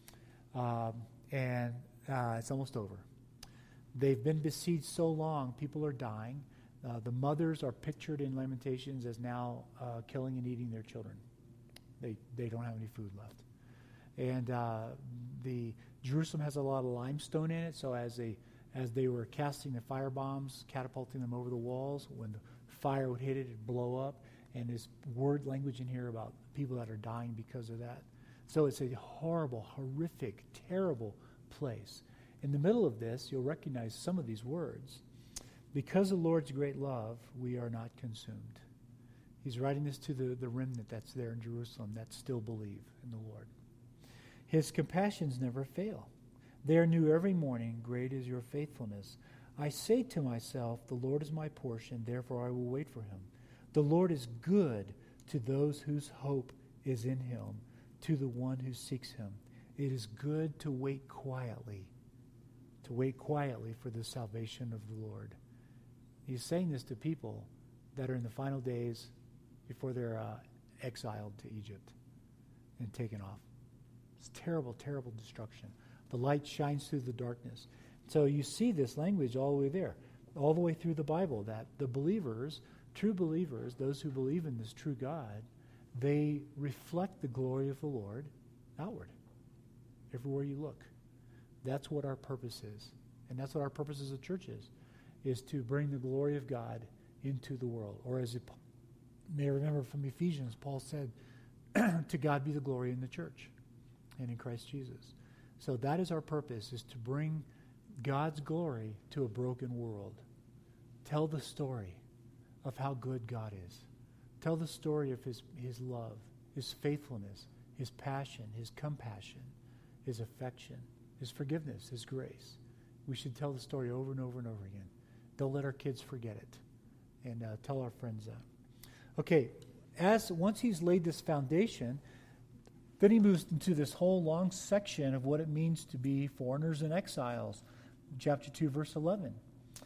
A: um, and uh, it's almost over. They've been besieged so long, people are dying. Uh, the mothers are pictured in Lamentations as now uh, killing and eating their children. They they don't have any food left. And uh, the Jerusalem has a lot of limestone in it, so as they as they were casting the fire bombs, catapulting them over the walls. When the fire would hit it, it'd blow up. And there's word language in here about people that are dying because of that. So it's a horrible, horrific, terrible place. In the middle of this, you'll recognize some of these words. Because of the Lord's great love, we are not consumed. He's writing this to the, the remnant that's there in Jerusalem that still believe in the Lord. His compassions never fail. They are new every morning. Great is your faithfulness. I say to myself, the Lord is my portion, therefore I will wait for him. The Lord is good to those whose hope is in him, to the one who seeks him. It is good to wait quietly, to wait quietly for the salvation of the Lord. He's saying this to people that are in the final days before they're uh, exiled to Egypt and taken off. It's terrible, terrible destruction. The light shines through the darkness. So you see this language all the way there, all the way through the Bible, that the believers, true believers, those who believe in this true God, they reflect the glory of the Lord outward, everywhere you look. That's what our purpose is. And that's what our purpose as a church is, is to bring the glory of God into the world. Or as you may remember from Ephesians, Paul said, to God be the glory in the church and in Christ Jesus. So that is our purpose, is to bring God's glory to a broken world. Tell the story of how good God is. Tell the story of his, his love, his faithfulness, his passion, his compassion, his affection, his forgiveness, his grace. We should tell the story over and over and over again. Don't let our kids forget it. And uh, tell our friends that. Okay, as once he's laid this foundation, then he moves into this whole long section of what it means to be foreigners and exiles. Chapter two, verse eleven.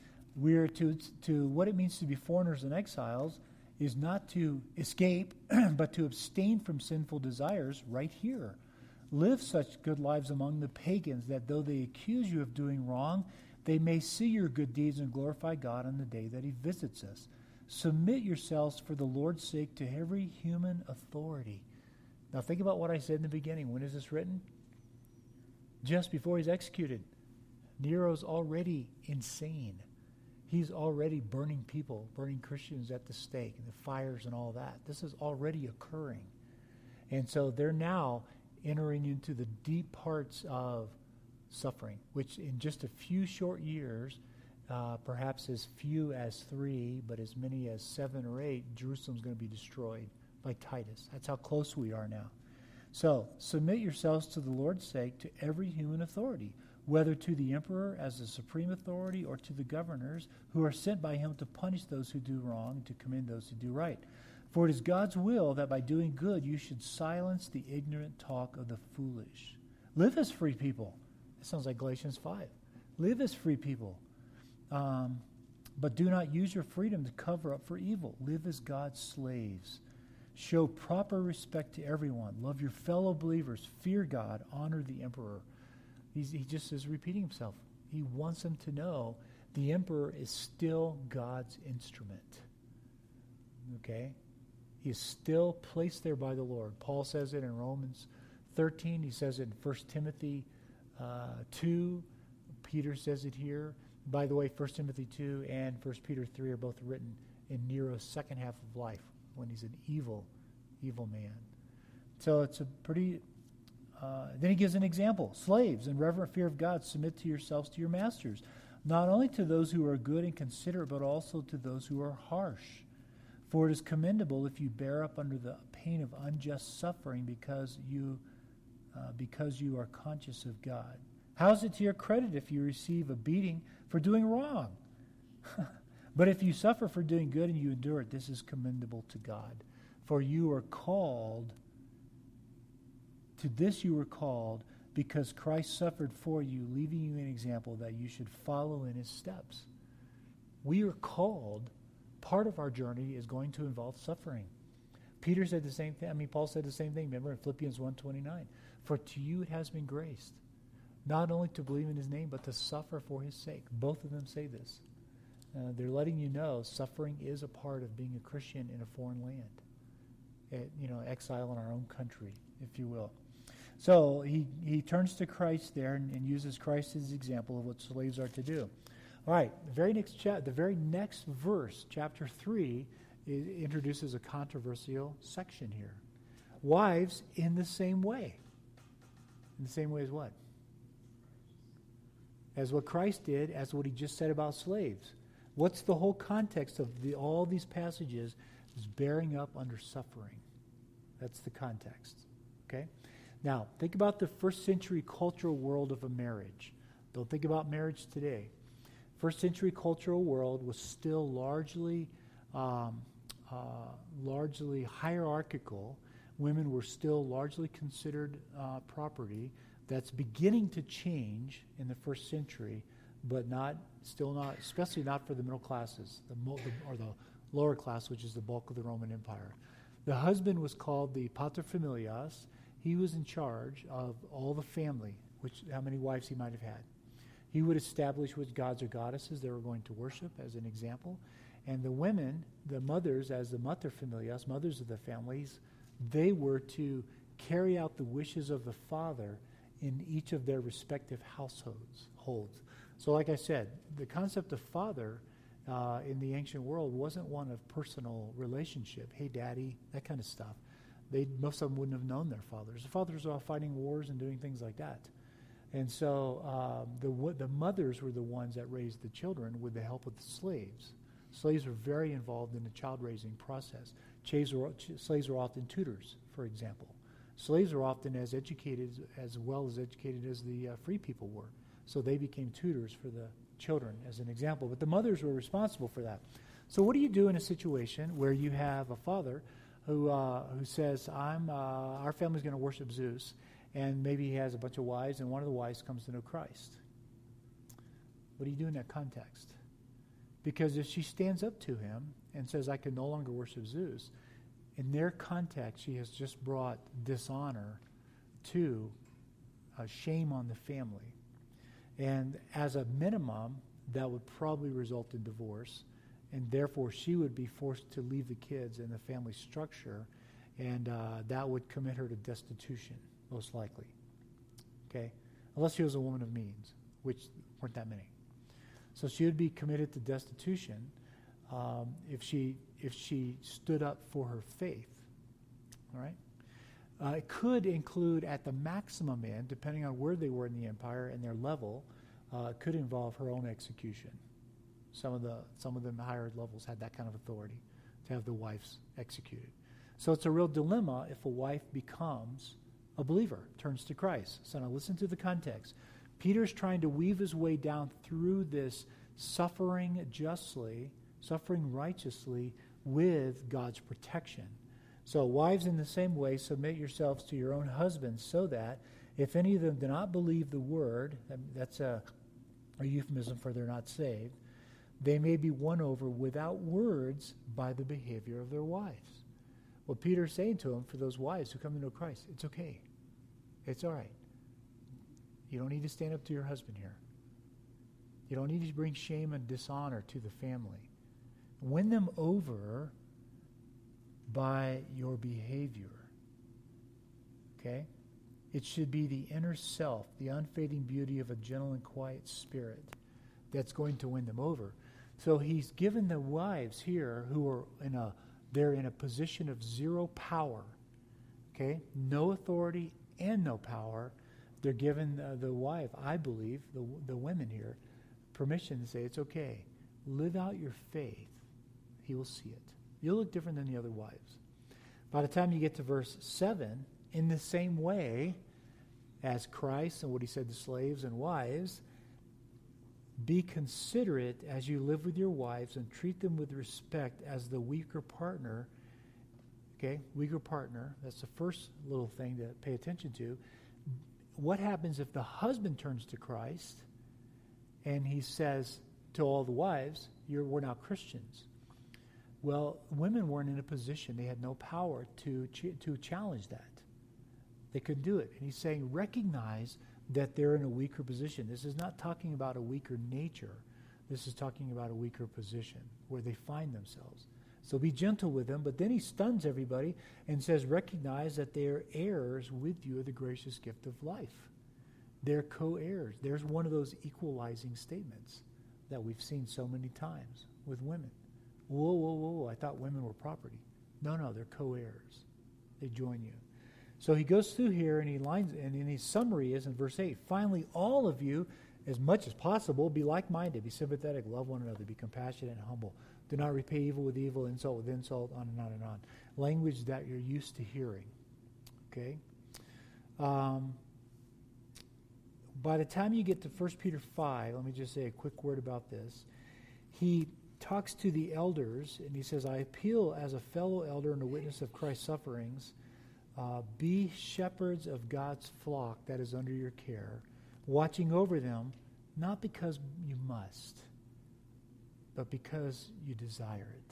A: We are to, to what it means to be foreigners and exiles is not to escape, but to abstain from sinful desires right here. Live such good lives among the pagans that though they accuse you of doing wrong, they may see your good deeds and glorify God on the day that he visits us. Submit yourselves for the Lord's sake to every human authority. Now think about what I said in the beginning. When is this written? Just before he's executed. Nero's already insane. He's already burning people, burning Christians at the stake, and the fires and all that. This is already occurring. And so they're now entering into the deep parts of suffering, which in just a few short years, uh, perhaps as few as three, but as many as seven or eight, Jerusalem's going to be destroyed by Titus. That's how close we are now. So, submit yourselves to the Lord's sake to every human authority, whether to the emperor as the supreme authority or to the governors who are sent by him to punish those who do wrong and to commend those who do right. For it is God's will that by doing good you should silence the ignorant talk of the foolish. Live as free people. That sounds like Galatians five. Live as free people. Um, but do not use your freedom to cover up for evil. Live as God's slaves. Show proper respect to everyone. Love your fellow believers. Fear God. Honor the emperor. He's, he just is repeating himself. He wants them to know the emperor is still God's instrument. Okay? He is still placed there by the Lord. Paul says it in Romans thirteen. He says it in First Timothy uh, two. Peter says it here. By the way, First Timothy two and First Peter three are both written in Nero's second half of life, when he's an evil, evil man. So it's a pretty... Uh, then he gives an example. Slaves, in reverent fear of God, submit to yourselves to your masters, not only to those who are good and considerate, but also to those who are harsh. For it is commendable if you bear up under the pain of unjust suffering because you, uh, because you are conscious of God. How is it to your credit if you receive a beating for doing wrong? But if you suffer for doing good and you endure it, this is commendable to God. For you are called, to this you were called, because Christ suffered for you, leaving you an example that you should follow in his steps. We are called, part of our journey is going to involve suffering. Peter said the same thing. I mean, Paul said the same thing. Remember in Philippians one twenty-nine. For to you it has been graced, not only to believe in his name, but to suffer for his sake. Both of them say this. Uh, they're letting you know suffering is a part of being a Christian in a foreign land. It, you know, exile in our own country, if you will. So he, he turns to Christ there and, and uses Christ as an example of what slaves are to do. All right, the very next cha- the very next verse, chapter three, it introduces a controversial section here. Wives, in the same way. In the same way as what? As what Christ did, as what he just said about slaves. What's the whole context of the, all these passages? Is bearing up under suffering. That's the context. Okay? Now, think about the first century cultural world of a marriage. Don't think about marriage today. First century cultural world was still largely, um, uh, largely hierarchical. Women were still largely considered uh, property. That's beginning to change in the first century, but not, still not, especially not for the middle classes, the, mo- the or the lower class, which is the bulk of the Roman Empire. The husband was called the paterfamilias. He was in charge of all the family, which how many wives he might have had. He would establish which gods or goddesses they were going to worship, as an example. And the women, the mothers, as the materfamilias, mothers of the families, they were to carry out the wishes of the father in each of their respective households. Holds. So like I said, the concept of father uh, in the ancient world wasn't one of personal relationship. Hey, daddy, that kind of stuff. They most of them wouldn't have known their fathers. The fathers were all fighting wars and doing things like that. And so um, the the mothers were the ones that raised the children with the help of the slaves. Slaves were very involved in the child-raising process. Slaves were, slaves were often tutors, for example. Slaves were often as educated, as well as educated as the uh, free people were. So they became tutors for the children, as an example. But the mothers were responsible for that. So what do you do in a situation where you have a father who uh, who says, "I'm uh, our family's going to worship Zeus," and maybe he has a bunch of wives, and one of the wives comes to know Christ? What do you do in that context? Because if she stands up to him and says, "I can no longer worship Zeus," in their context, she has just brought dishonor to uh, shame on the family. And as a minimum, that would probably result in divorce, and therefore she would be forced to leave the kids in the family structure, and uh, that would commit her to destitution, most likely. Okay? Unless she was a woman of means, which weren't that many. So she would be committed to destitution um, if she if she stood up for her faith. All right? Uh, it could include, at the maximum end, depending on where they were in the empire and their level, uh, could involve her own execution. Some of the some of the higher levels had that kind of authority to have the wives executed. So it's a real dilemma if a wife becomes a believer, turns to Christ. So now listen to the context. Peter's trying to weave his way down through this suffering justly, suffering righteously with God's protection. So wives, in the same way, submit yourselves to your own husbands, so that if any of them do not believe the word, that's a, a euphemism for they're not saved, they may be won over without words by the behavior of their wives. Well, Peter's saying to them, for those wives who come to know Christ, it's okay. It's all right. You don't need to stand up to your husband here. You don't need to bring shame and dishonor to the family. Win them over by your behavior. Okay? It should be the inner self, the unfading beauty of a gentle and quiet spirit that's going to win them over. So he's given the wives here who are in a, they're in a position of zero power. Okay? No authority and no power. They're given uh, the wife, I believe, the the women here, permission to say, it's okay. Live out your faith. He will see it. You'll look different than the other wives. By the time you get to verse seven, in the same way as Christ and what he said to slaves and wives, be considerate as you live with your wives and treat them with respect as the weaker partner. Okay, weaker partner. That's the first little thing to pay attention to. What happens if the husband turns to Christ and he says to all the wives, You're, we're now Christians? Well, women weren't in a position, they had no power to ch- to challenge that. They couldn't do it. And he's saying, recognize that they're in a weaker position. This is not talking about a weaker nature. This is talking about a weaker position where they find themselves. So be gentle with them. But then he stuns everybody and says, recognize that they are heirs with you of the gracious gift of life. They're co-heirs. There's one of those equalizing statements that we've seen so many times with women. Whoa, whoa, whoa, I thought women were property. No, no, they're co-heirs. They join you. So he goes through here and he lines, and in his summary is in verse eight, finally, all of you, as much as possible, be like-minded, be sympathetic, love one another, be compassionate and humble. Do not repay evil with evil, insult with insult, on and on and on. Language that you're used to hearing. Okay? Um, by the time you get to First Peter five, let me just say a quick word about this. He talks to the elders, and he says, I appeal as a fellow elder and a witness of Christ's sufferings, uh, be shepherds of God's flock that is under your care, watching over them, not because you must, but because you desire it.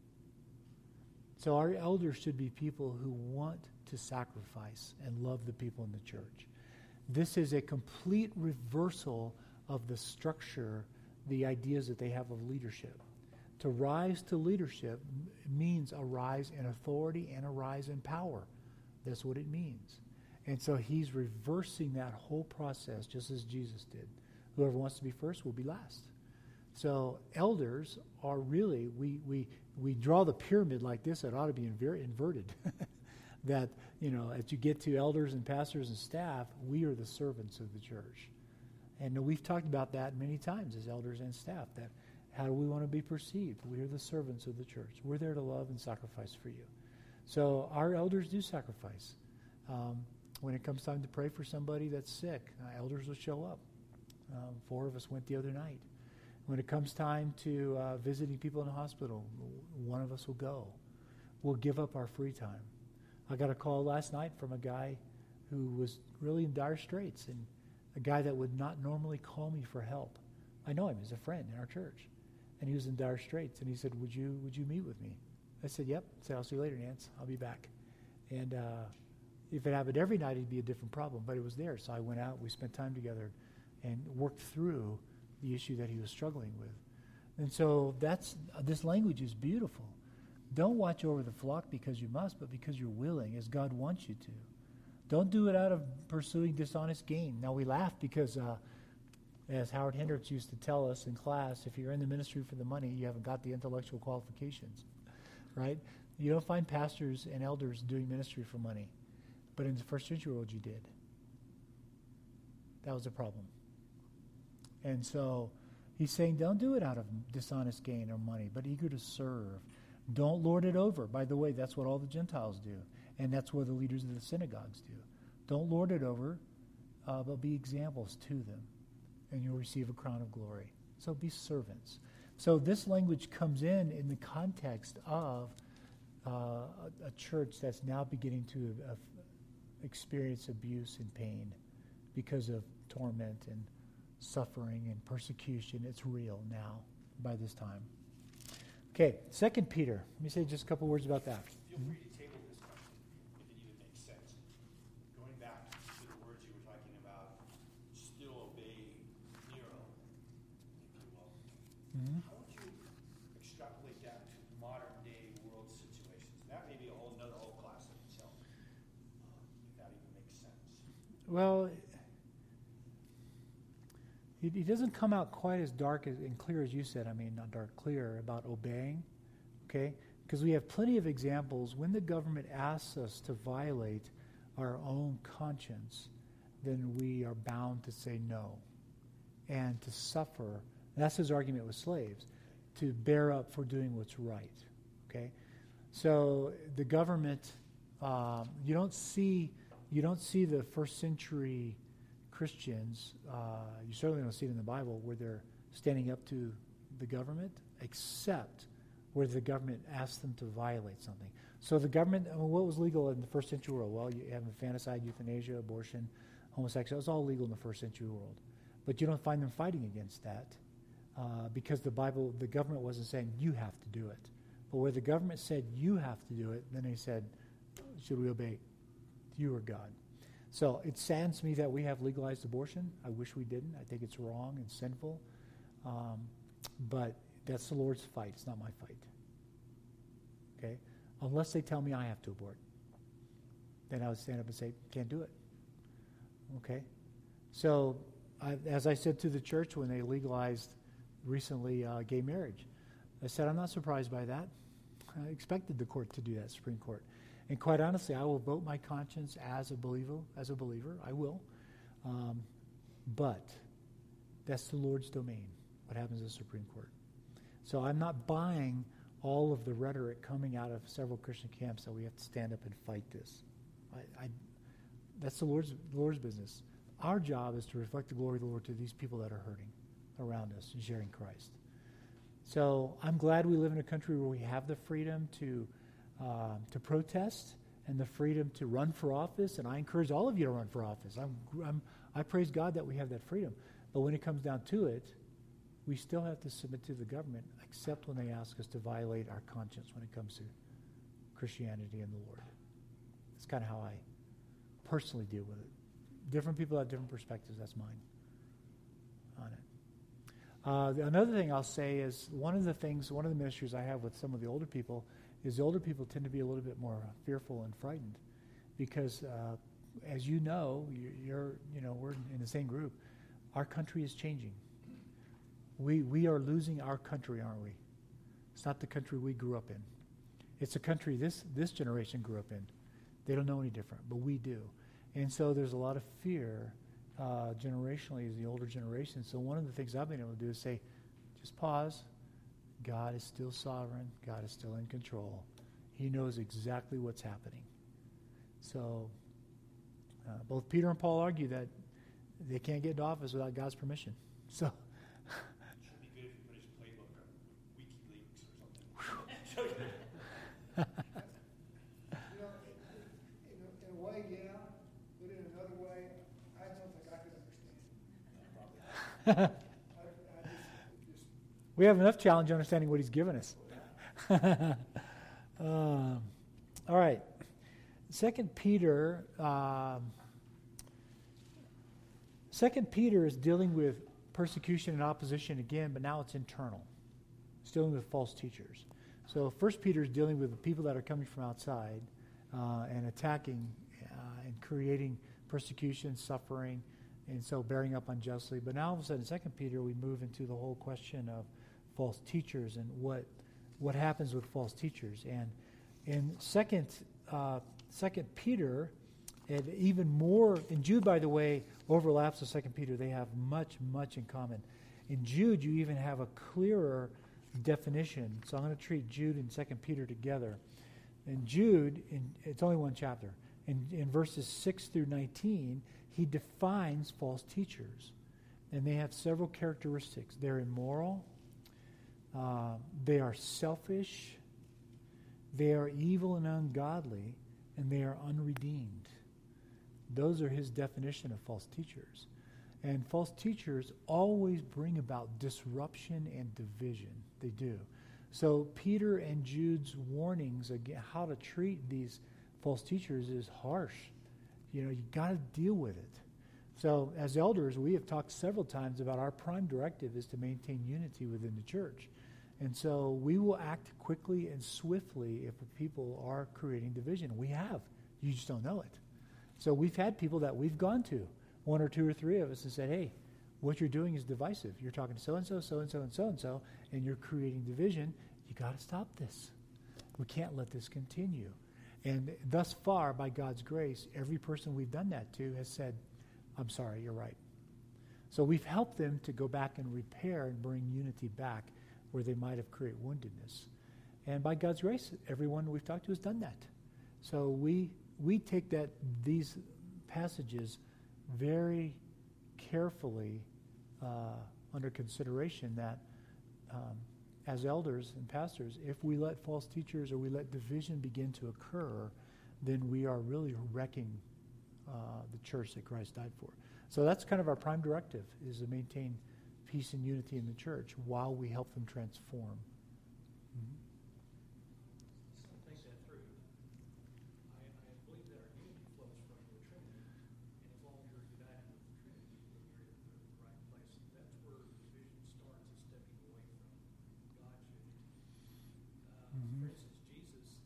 A: So our elders should be people who want to sacrifice and love the people in the church. This is a complete reversal of the structure, the ideas that they have of leadership. To rise to leadership means a rise in authority and a rise in power. That's what it means. And so he's reversing that whole process just as Jesus did. Whoever wants to be first will be last. So elders are really, we we we draw the pyramid like this, it ought to be inver- inverted. That, you know, as you get to elders and pastors and staff, we are the servants of the church. And we've talked about that many times as elders and staff, that how do we want to be perceived? We are the servants of the church. We're there to love and sacrifice for you. So our elders do sacrifice. Um, when it comes time to pray for somebody that's sick, uh, elders will show up. Um, four of us went the other night. When it comes time to uh, visiting people in the hospital, one of us will go. We'll give up our free time. I got a call last night from a guy who was really in dire straits, and a guy that would not normally call me for help. I know him as a friend in our church, and he was in dire straits, and he said, would you would you meet with me? I said, yep. I said, I'll see you later, Nance. I'll be back. And uh, if it happened every night, it'd be a different problem, but it was there. So I went out, we spent time together, and worked through the issue that he was struggling with. And so that's uh, this language is beautiful. Don't watch over the flock because you must, but because you're willing, as God wants you to. Don't do it out of pursuing dishonest gain. Now, we laugh because, uh, as Howard Hendricks used to tell us in class, if you're in the ministry for the money, you haven't got the intellectual qualifications, right? You don't find pastors and elders doing ministry for money. But in the first century world, you did. That was a problem. And so he's saying, don't do it out of dishonest gain or money, but eager to serve. Don't lord it over. By the way, that's what all the Gentiles do. And that's what the leaders of the synagogues do. Don't lord it over, uh, but be examples to them. And you'll receive a crown of glory. So be servants. So this language comes in in the context of uh, a, a church that's now beginning to uh, experience abuse and pain because of torment and suffering and persecution. It's real now by this time. Okay, Second Peter. Let me say just a couple words about that.
C: Feel free to table this question if it even makes sense. Going back to the words you were talking about, still obey Nero, if you will.
A: Mm-hmm.
C: How would you extrapolate that to modern day world situations? That may be a whole another whole class in itself, um, if that even makes sense.
A: Well, it, it doesn't come out quite as dark as, and clear as you said. I mean, not dark, clear about obeying, okay? Because we have plenty of examples when the government asks us to violate our own conscience, then we are bound to say no and to suffer. That's his argument with slaves, to bear up for doing what's right, okay? So the government, um, you don't see, you don't see the first century Christians, uh, you certainly don't see it in the Bible, where they're standing up to the government, except where the government asks them to violate something. So the government, I mean, what was legal in the first century world? Well, you have infanticide, euthanasia, abortion, homosexuality. It's all legal in the first century world. But you don't find them fighting against that uh, because the Bible, the government wasn't saying you have to do it. But where the government said you have to do it, then they said, should we obey you or God? So it saddens me that we have legalized abortion. I wish we didn't. I think it's wrong and sinful. Um, but that's the Lord's fight. It's not my fight. okay? Unless they tell me I have to abort. Then I would stand up and say, can't do it. Okay? So, I, as I said to the church when they legalized recently uh, gay marriage, I said, I'm not surprised by that. I expected the court to do that, Supreme Court. And quite honestly, I will vote my conscience as a believer, as a believer. I will. Um, but that's the Lord's domain, what happens in the Supreme Court. So I'm not buying all of the rhetoric coming out of several Christian camps that we have to stand up and fight this. I, I, that's the Lord's, Lord's business. Our job is to reflect the glory of the Lord to these people that are hurting around us and sharing Christ. So I'm glad we live in a country where we have the freedom to uh, to protest and the freedom to run for office, and I encourage all of you to run for office. I'm, I'm, I praise God that we have that freedom. But when it comes down to it, we still have to submit to the government, except when they ask us to violate our conscience when it comes to Christianity and the Lord. That's kind of how I personally deal with it. Different people have different perspectives. That's mine on it. Uh, another thing I'll say is one of the things, one of the ministries I have with some of the older people is the older people tend to be a little bit more fearful and frightened because, uh, as you know, you're, you know, we're in the same group. Our country is changing. We we are losing our country, aren't we? It's not the country we grew up in. It's a country this this generation grew up in. They don't know any different, but we do. And so there's a lot of fear uh, generationally as the older generation. So one of the things I've been able to do is say, just pause. God is still sovereign. God is still in control. He knows exactly what's happening. So uh, both Peter and Paul argue that they can't get into office without God's permission. So
C: Should be good if you put his playbook on WikiLeaks or something.
E: You know, in, in, a, in a way, yeah, but in another way, I don't think I could understand. I, I just, just,
A: we have enough challenge understanding what he's given us. um, all right. Second Peter, um, Second Peter is dealing with persecution and opposition again, but now it's internal. It's dealing with false teachers. So First Peter is dealing with the people that are coming from outside uh, and attacking uh, and creating persecution, suffering, and so bearing up unjustly. But now all of a sudden, in Second Peter, we move into the whole question of false teachers and what what happens with false teachers. And in Second uh, Second Peter, and even more, in Jude, by the way, overlaps with Second Peter. They have much, much in common. In Jude, you even have a clearer definition. So I'm going to treat Jude and Second Peter together. In Jude, in, it's only one chapter. In, in verses six through nineteen, he defines false teachers. And they have several characteristics. They're immoral. Uh, they are selfish. They are evil and ungodly. And they are unredeemed. Those are his definition of false teachers. And false teachers always bring about disruption and division. They do. So Peter and Jude's warnings again how to treat these false teachers is harsh. You know, you got to deal with it. So as elders, we have talked several times about our prime directive is to maintain unity within the church. And so we will act quickly and swiftly if people are creating division. We have. You just don't know it. So we've had people that we've gone to, one or two or three of us, and said, hey, what you're doing is divisive. You're talking to so-and-so, so-and-so, and so-and-so, and you're creating division. You got to stop this. We can't let this continue. And thus far, by God's grace, every person we've done that to has said, I'm sorry, you're right. So we've helped them to go back and repair and bring unity back where they might have created woundedness. And by God's grace, everyone we've talked to has done that. So we we take that these passages very carefully uh, under consideration that um, as elders and pastors, if we let false teachers or we let division begin to occur, then we are really wrecking uh, the church that Christ died for. So that's kind of our prime directive, is to maintain peace and unity in the church while we help them transform. Mm-hmm.
D: So think that through. I, I believe that our unity flows from the Trinity, and as long as you're united with the Trinity, then you're in the, the right place. That's where division starts, is stepping away from God's unity. Uh,
A: Mm-hmm.
D: For instance, Jesus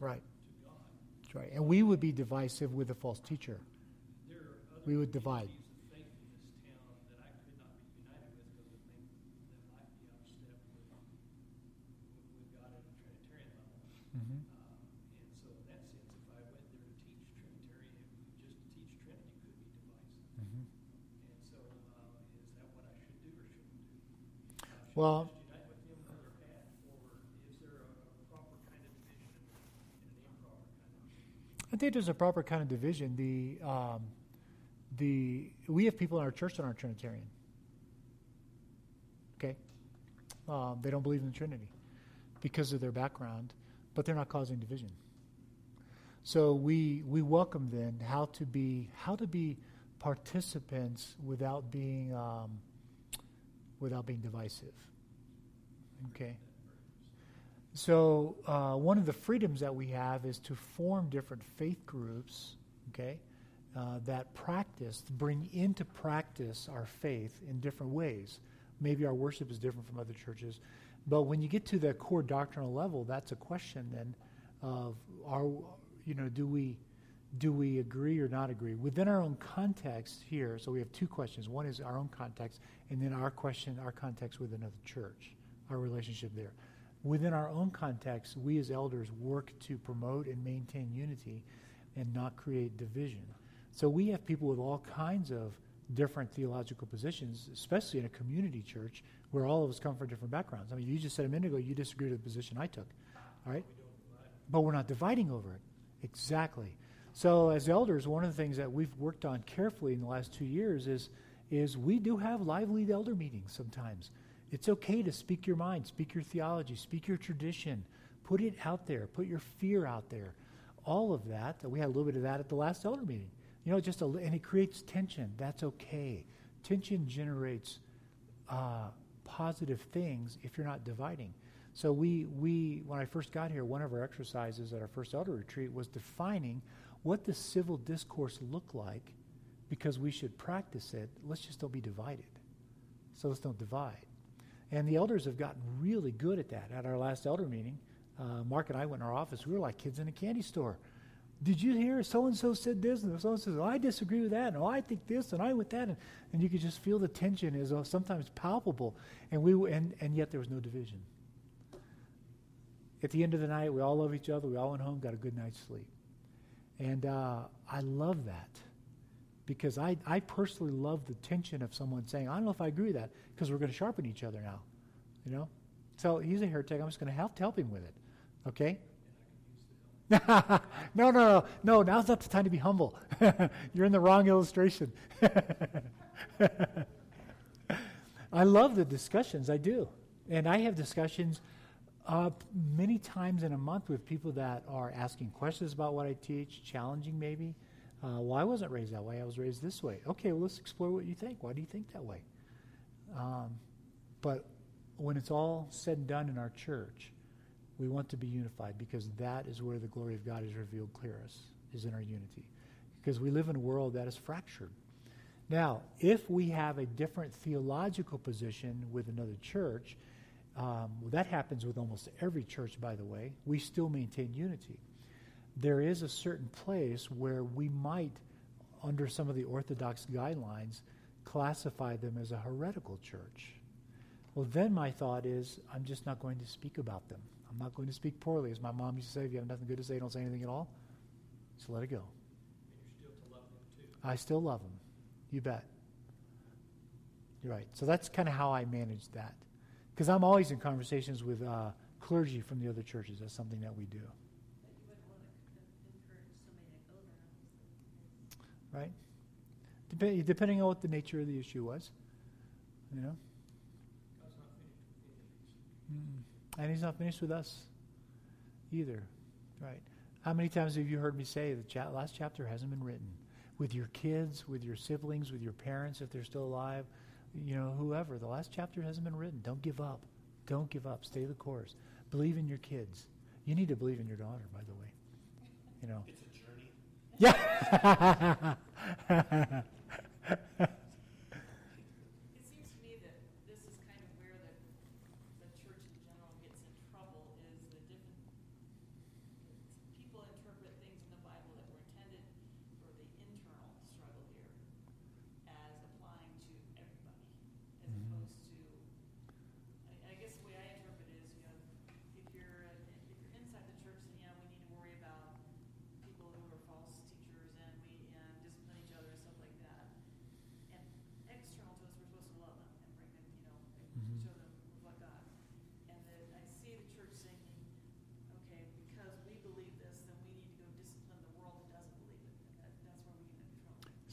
A: Right.
D: to God.
A: That's right. And we would be divisive with a false teacher.
D: There are other
A: We would divide.
D: communities of faith in this town that I could not be united with because it may, that might be out of step with, with God at a Trinitarian level.
A: Mm-hmm.
D: Uh, and so in that sense, if I went there to teach Trinitarian, just to teach Trinity could be divisive.
A: Mm-hmm.
D: And so uh, is that what I should do or shouldn't do? Uh, should
A: Well-
D: I just unite with him where they're at, or is there a, a proper kind of division and an improper kind of division?
A: I think there's a proper kind of division. The um, the we have people in our church that aren't Trinitarian. Okay, um, they don't believe in the Trinity because of their background, but they're not causing division. So we we welcome then how to be how to be participants without being um, without being divisive. Okay. So uh, one of the freedoms that we have is to form different faith groups, okay, uh, that practice, bring into practice our faith in different ways. Maybe our worship is different from other churches, but when you get to the core doctrinal level, that's a question then of are you know do we do we agree or not agree within our own context here? So we have two questions. One is our own context, and then our question, our context with another church, our relationship there. Within our own context, we as elders work to promote and maintain unity and not create division. So we have people with all kinds of different theological positions, especially in a community church where all of us come from different backgrounds. I mean, you just said a minute ago you disagreed with the position I took, all right? But we're not dividing over it. Exactly. So as elders, one of the things that we've worked on carefully in the last two years is, is we do have lively elder meetings sometimes. It's okay to speak your mind, speak your theology, speak your tradition, put it out there, put your fear out there. All of that, we had a little bit of that at the last elder meeting. You know, just a, and it creates tension. That's okay. Tension generates uh, positive things if you're not dividing. So we, we, when I first got here, one of our exercises at our first elder retreat was defining what the civil discourse looked like, because we should practice it. Let's just don't be divided. So let's don't divide. And the elders have gotten really good at that. At our last elder meeting, uh, Mark and I went in our office. We were like kids in a candy store. Did you hear so-and-so said this? And so-and-so says, oh, I disagree with that. And oh, I think this. And I with that. And, and you could just feel the tension is uh, sometimes palpable. And, we and, and yet there was no division. At the end of the night, we all love each other. We all went home, got a good night's sleep. And uh, I love that. Because I, I personally love the tension of someone saying, I don't know if I agree with that, because we're going to sharpen each other now. You know? So he's a heretic. I'm just going to help, help him with it. Okay? no, no, no. No, now's not the time to be humble. You're in the wrong illustration. I love the discussions. I do. And I have discussions uh, many times in a month with people that are asking questions about what I teach, challenging maybe. Uh, well, I wasn't raised that way. I was raised this way. Okay, well, let's explore what you think. Why do you think that way? Um, but when it's all said and done in our church, we want to be unified, because that is where the glory of God is revealed clearest, is in our unity. Because we live in a world that is fractured. Now, if we have a different theological position with another church, um, well, that happens with almost every church, by the way, we still maintain unity. There is a certain place where we might, under some of the Orthodox guidelines, classify them as a heretical church. Well, then my thought is, I'm just not going to speak about them. I'm not going to speak poorly. As my mom used to say, if you have nothing good to say, don't say anything at all. So let it go.
D: And you're still to love them too.
A: I still love them. You bet. You're right. So that's kind of how I manage that. Because I'm always in conversations with uh, clergy from the other churches. That's something that we do. Right? Dep- depending on what the nature of the issue was. You know?
D: God's not finished with any of these.
A: Mm. And he's not finished with us either. Right? How many times have you heard me say the cha- last chapter hasn't been written? With your kids, with your siblings, with your parents, if they're still alive, you know, whoever. The last chapter hasn't been written. Don't give up. Don't give up. Stay the course. Believe in your kids. You need to believe in your daughter, by the way. You know.
C: It's a journey.
A: Yeah.
B: It seems to me that this is kind of where the, the church in general gets in trouble, is the different,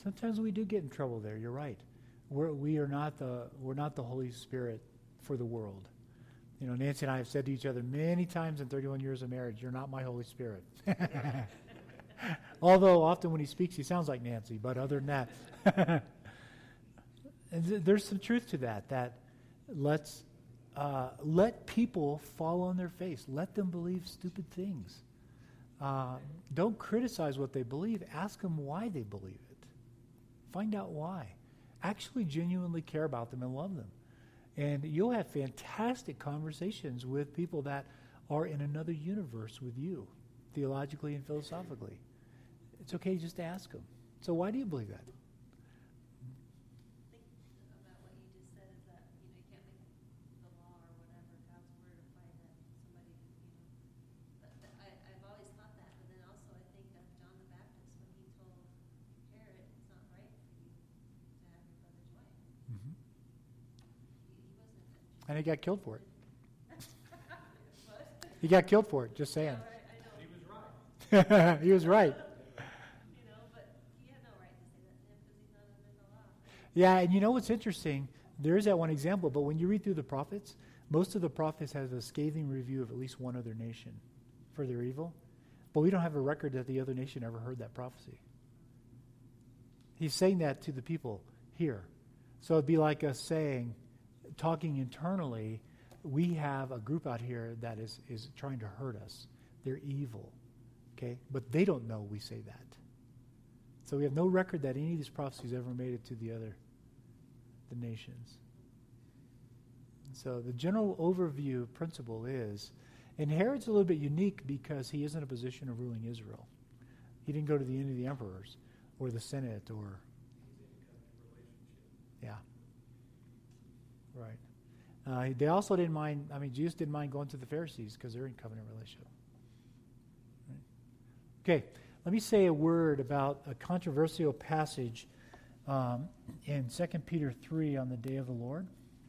A: Sometimes we do get in trouble there. You're right. We're, we are not the we're not the Holy Spirit for the world. You know, Nancy and I have said to each other many times in thirty-one years of marriage, "You're not my Holy Spirit." Although often when he speaks, he sounds like Nancy. But other than that, and th- there's some truth to that. That let's uh, let people fall on their face. Let them believe stupid things. Uh, don't criticize what they believe. Ask them why they believe it. Find out why. Actually genuinely care about them and love them. And you'll have fantastic conversations with people that are in another universe with you, theologically and philosophically. It's okay just to ask them. So why do you believe that?
F: think about what you just said is that, you know, you can't make the law or whatever, God's word apply to somebody, you know. But, but I, I've always thought that, but then also I think of John the Baptist when he told Herod, it's not right for you to have your brother's wife.
A: Mm-hmm.
F: He, he wasn't.
A: And he got killed for it.
F: What?
A: He got killed for it, just saying.
F: Yeah, right, I know.
D: He was right.
A: He was right.
F: You know, but he had no right to say that to him because he's not under the law.
A: Yeah, and you know what's interesting? There is that one example, but when you read through the prophets, most of the prophets have a scathing review of at least one other nation for their evil. But we don't have a record that the other nation ever heard that prophecy. He's saying that to the people here. So it'd be like us saying, talking internally, we have a group out here that is, is trying to hurt us. They're evil. Okay? But they don't know we say that. So we have no record that any of these prophecies ever made it to the other, the nations. So the general overview principle is, and Herod's a little bit unique because he is in a position of ruling Israel. He didn't go to the end of the emperors or the Senate or, yeah. Right. Uh, they also didn't mind, I mean, Jesus didn't mind going to the Pharisees because they're in covenant relationship. Right. Okay, let me say a word about a controversial passage um, in Second Peter three on the day of the Lord.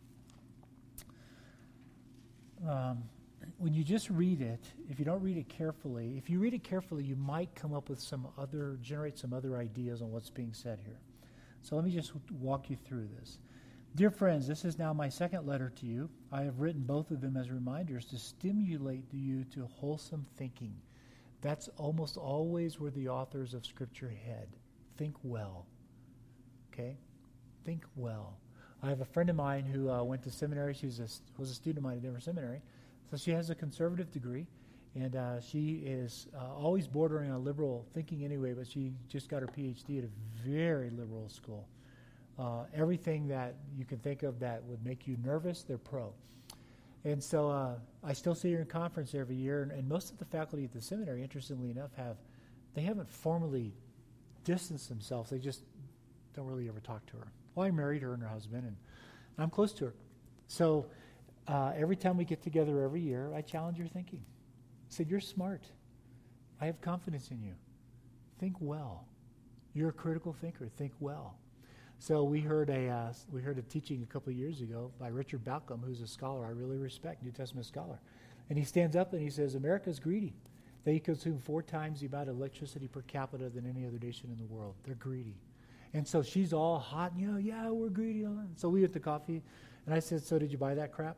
A: Um, when you just read it, if you don't read it carefully, if you read it carefully, you might come up with some other, generate some other ideas on what's being said here. So let me just walk you through this. Dear friends, this is now my second letter to you. I have written both of them as reminders to stimulate you to wholesome thinking. That's almost always where the authors of Scripture head. Think well. Okay? Think well. I have a friend of mine who uh, went to seminary. She was a, was a student of mine at Denver Seminary. So she has a conservative degree, and uh, she is uh, always bordering on liberal thinking anyway, but she just got her P H D at a very liberal school. Uh, everything that you can think of that would make you nervous, they're pro. And so uh, I still see her in conference every year, and, and most of the faculty at the seminary, interestingly enough, have they haven't formally distanced themselves. They just don't really ever talk to her. Well, I married her and her husband, and I'm close to her. So uh, every time we get together every year, I challenge her thinking. I said, you're smart. I have confidence in you. Think well. You're a critical thinker. Think well. So we heard a uh, we heard a teaching a couple of years ago by Richard Balcom, who's a scholar I really respect, New Testament scholar. And he stands up and he says, America's greedy. They consume four times the amount of electricity per capita than any other nation in the world. They're greedy. And so she's all hot, you know, yeah, we're greedy. So we went to coffee, and I said, so did you buy that crap?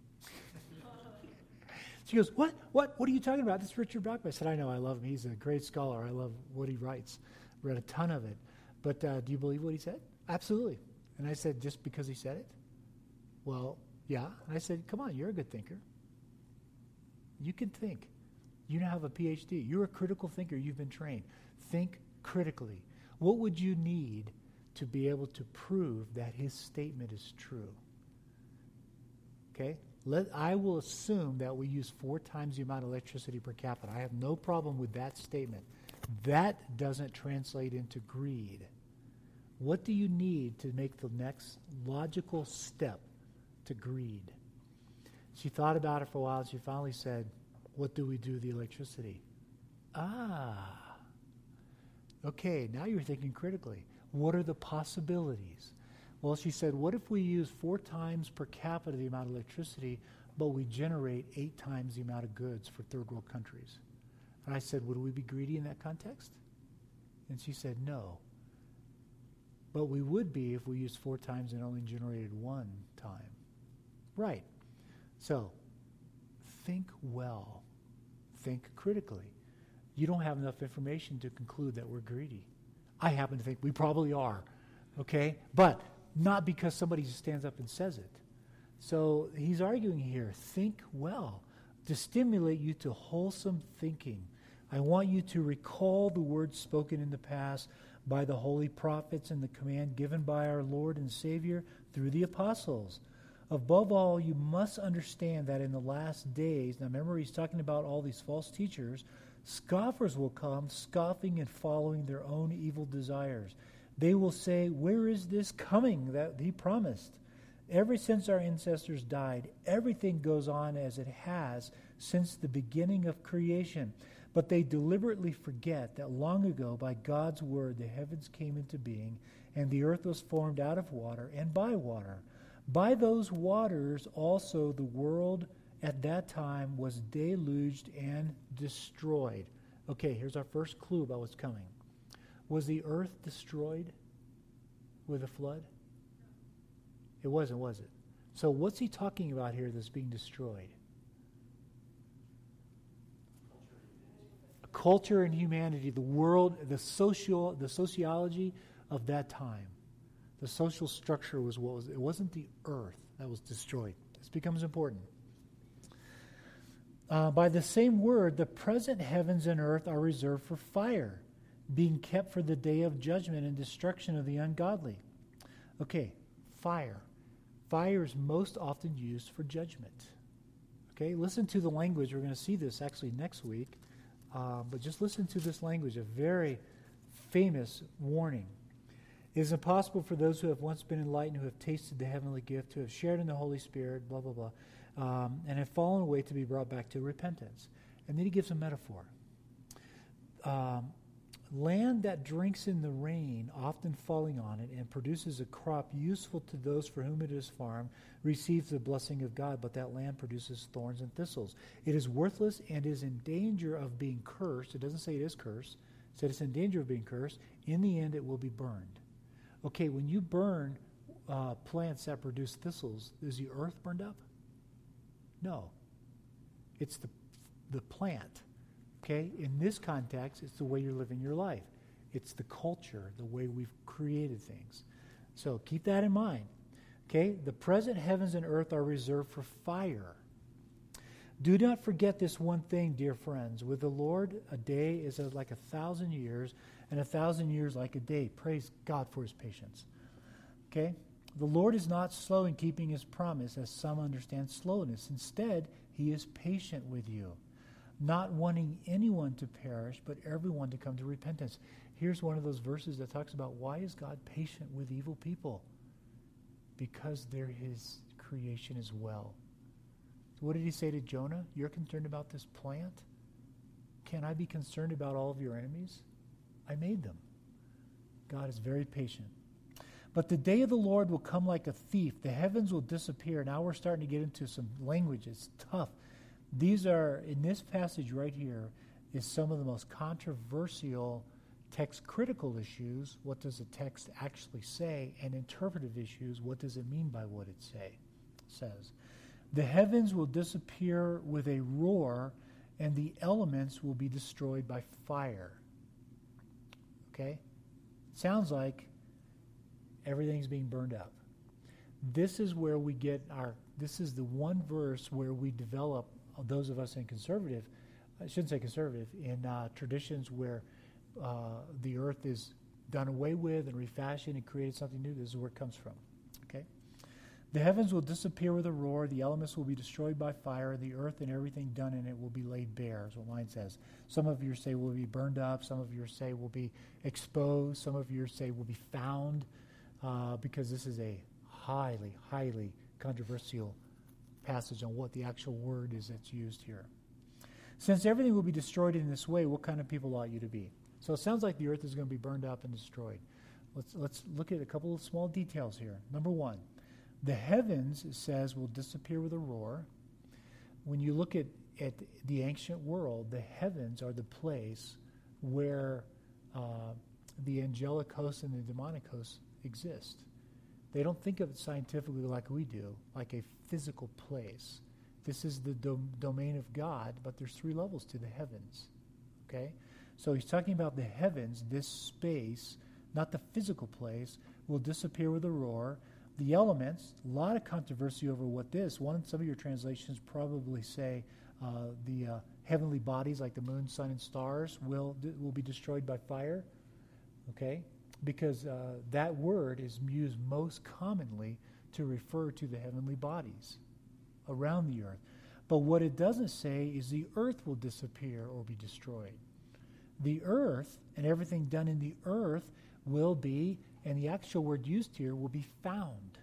A: She goes, what? What? What are you talking about? This is Richard Balcom. I said, I know, I love him. He's a great scholar. I love what he writes. Read a ton of it. But uh, do you believe what he said? Absolutely. And I said, just because he said it? Well, yeah. And I said, come on, you're a good thinker. You can think. You now have a P H D. You're a critical thinker. You've been trained. Think critically. What would you need to be able to prove that his statement is true? Okay? Let, I will assume that we use four times the amount of electricity per capita. I have no problem with that statement. That doesn't translate into greed. What do you need to make the next logical step to greed? She thought about it for a while, and she finally said, what do we do with the electricity? Ah. Okay, now you're thinking critically. What are the possibilities? Well, she said, what if we use four times per capita the amount of electricity, but we generate eight times the amount of goods for third world countries? And I said, would we be greedy in that context? And she said, no. But we would be if we used four times and only generated one time. Right. So, think well. Think critically. You don't have enough information to conclude that we're greedy. I happen to think we probably are. Okay? But not because somebody just stands up and says it. So he's arguing here, think well, to stimulate you to wholesome thinking. I want you to recall the words spoken in the past by the holy prophets and the command given by our Lord and Savior through the apostles. Above all, you must understand that in the last days, now remember he's talking about all these false teachers, scoffers will come, scoffing and following their own evil desires. They will say, where is this coming that he promised? Ever since our ancestors died, everything goes on as it has since the beginning of creation. But they deliberately forget that long ago, by God's word, the heavens came into being, and the earth was formed out of water and by water. By those waters also the world at that time was deluged and destroyed. Okay, here's our first clue about what's coming. Was the earth destroyed with a flood? It wasn't, was it? So what's he talking about here that's being destroyed? Culture and humanity, the world, the social, the sociology of that time. The social structure was what was, it wasn't the earth that was destroyed. This becomes important. Uh, by the same word, the present heavens and earth are reserved for fire, being kept for the day of judgment and destruction of the ungodly. Okay, fire. Fire is most often used for judgment. Okay, listen to the language. We're going to see this actually next week. Uh, but just listen to this language, a very famous warning. It is impossible for those who have once been enlightened, who have tasted the heavenly gift, who have shared in the Holy Spirit, blah, blah, blah, um, and have fallen away to be brought back to repentance. And then he gives a metaphor. Um, land that drinks in the rain, often falling on it, and produces a crop useful to those for whom it is farmed, receives the blessing of God, but that land produces thorns and thistles. It is worthless and is in danger of being cursed. It doesn't say it is cursed. It said it's in danger of being cursed. In the end, it will be burned. Okay, when you burn uh, plants that produce thistles, is the earth burned up? No. It's the the plant. Okay, in this context, it's the way you're living your life. It's the culture, the way we've created things. So keep that in mind. Okay, the present heavens and earth are reserved for fire. Do not forget this one thing, dear friends. With the Lord, a day is like a thousand years, and a thousand years like a day. Praise God for his patience. Okay? The Lord is not slow in keeping his promise, as some understand slowness. Instead, he is patient with you, not wanting anyone to perish, but everyone to come to repentance. Here's one of those verses that talks about why is God patient with evil people? Because they're his creation as well. What did he say to Jonah? You're concerned about this plant? Can I be concerned about all of your enemies? I made them. God is very patient. But the day of the Lord will come like a thief. The heavens will disappear. Now we're starting to get into some language. It's tough. These are, in this passage right here, is some of the most controversial text critical issues. What does the text actually say? And interpretive issues. What does it mean by what it say says? The heavens will disappear with a roar, and the elements will be destroyed by fire. Okay? Sounds like everything's being burned up. This is where we get our, this is the one verse where we develop, those of us in conservative, I shouldn't say conservative, in uh, traditions where uh, the earth is done away with and refashioned and created something new. This is where it comes from. Okay? The heavens will disappear with a roar, the elements will be destroyed by fire, the earth and everything done in it will be laid bare, is what mine says. Some of you say will be burned up, some of you say will be exposed, some of you say will be found, uh, because this is a highly, highly controversial passage on what the actual word is that's used here. Since everything will be destroyed in this way, what kind of people ought you to be? So it sounds like the earth is going to be burned up and destroyed. Let's, let's look at a couple of small details here. Number one, the heavens, it says, will disappear with a roar. When you look at, at the ancient world, the heavens are the place where uh, the angelic hosts and the demonic hosts exist. They don't think of it scientifically like we do, like a physical place. This is the dom- domain of God, but there's three levels to the heavens. Okay? So he's talking about the heavens, this space, not the physical place, will disappear with a roar. The elements, a lot of controversy over what this. One, some of your translations probably say uh, the uh, heavenly bodies like the moon, sun, and stars will will be destroyed by fire. Okay? Because uh, that word is used most commonly to refer to the heavenly bodies around the earth. But what it doesn't say is the earth will disappear or be destroyed. The earth and everything done in the earth will be, and the actual word used here will be found.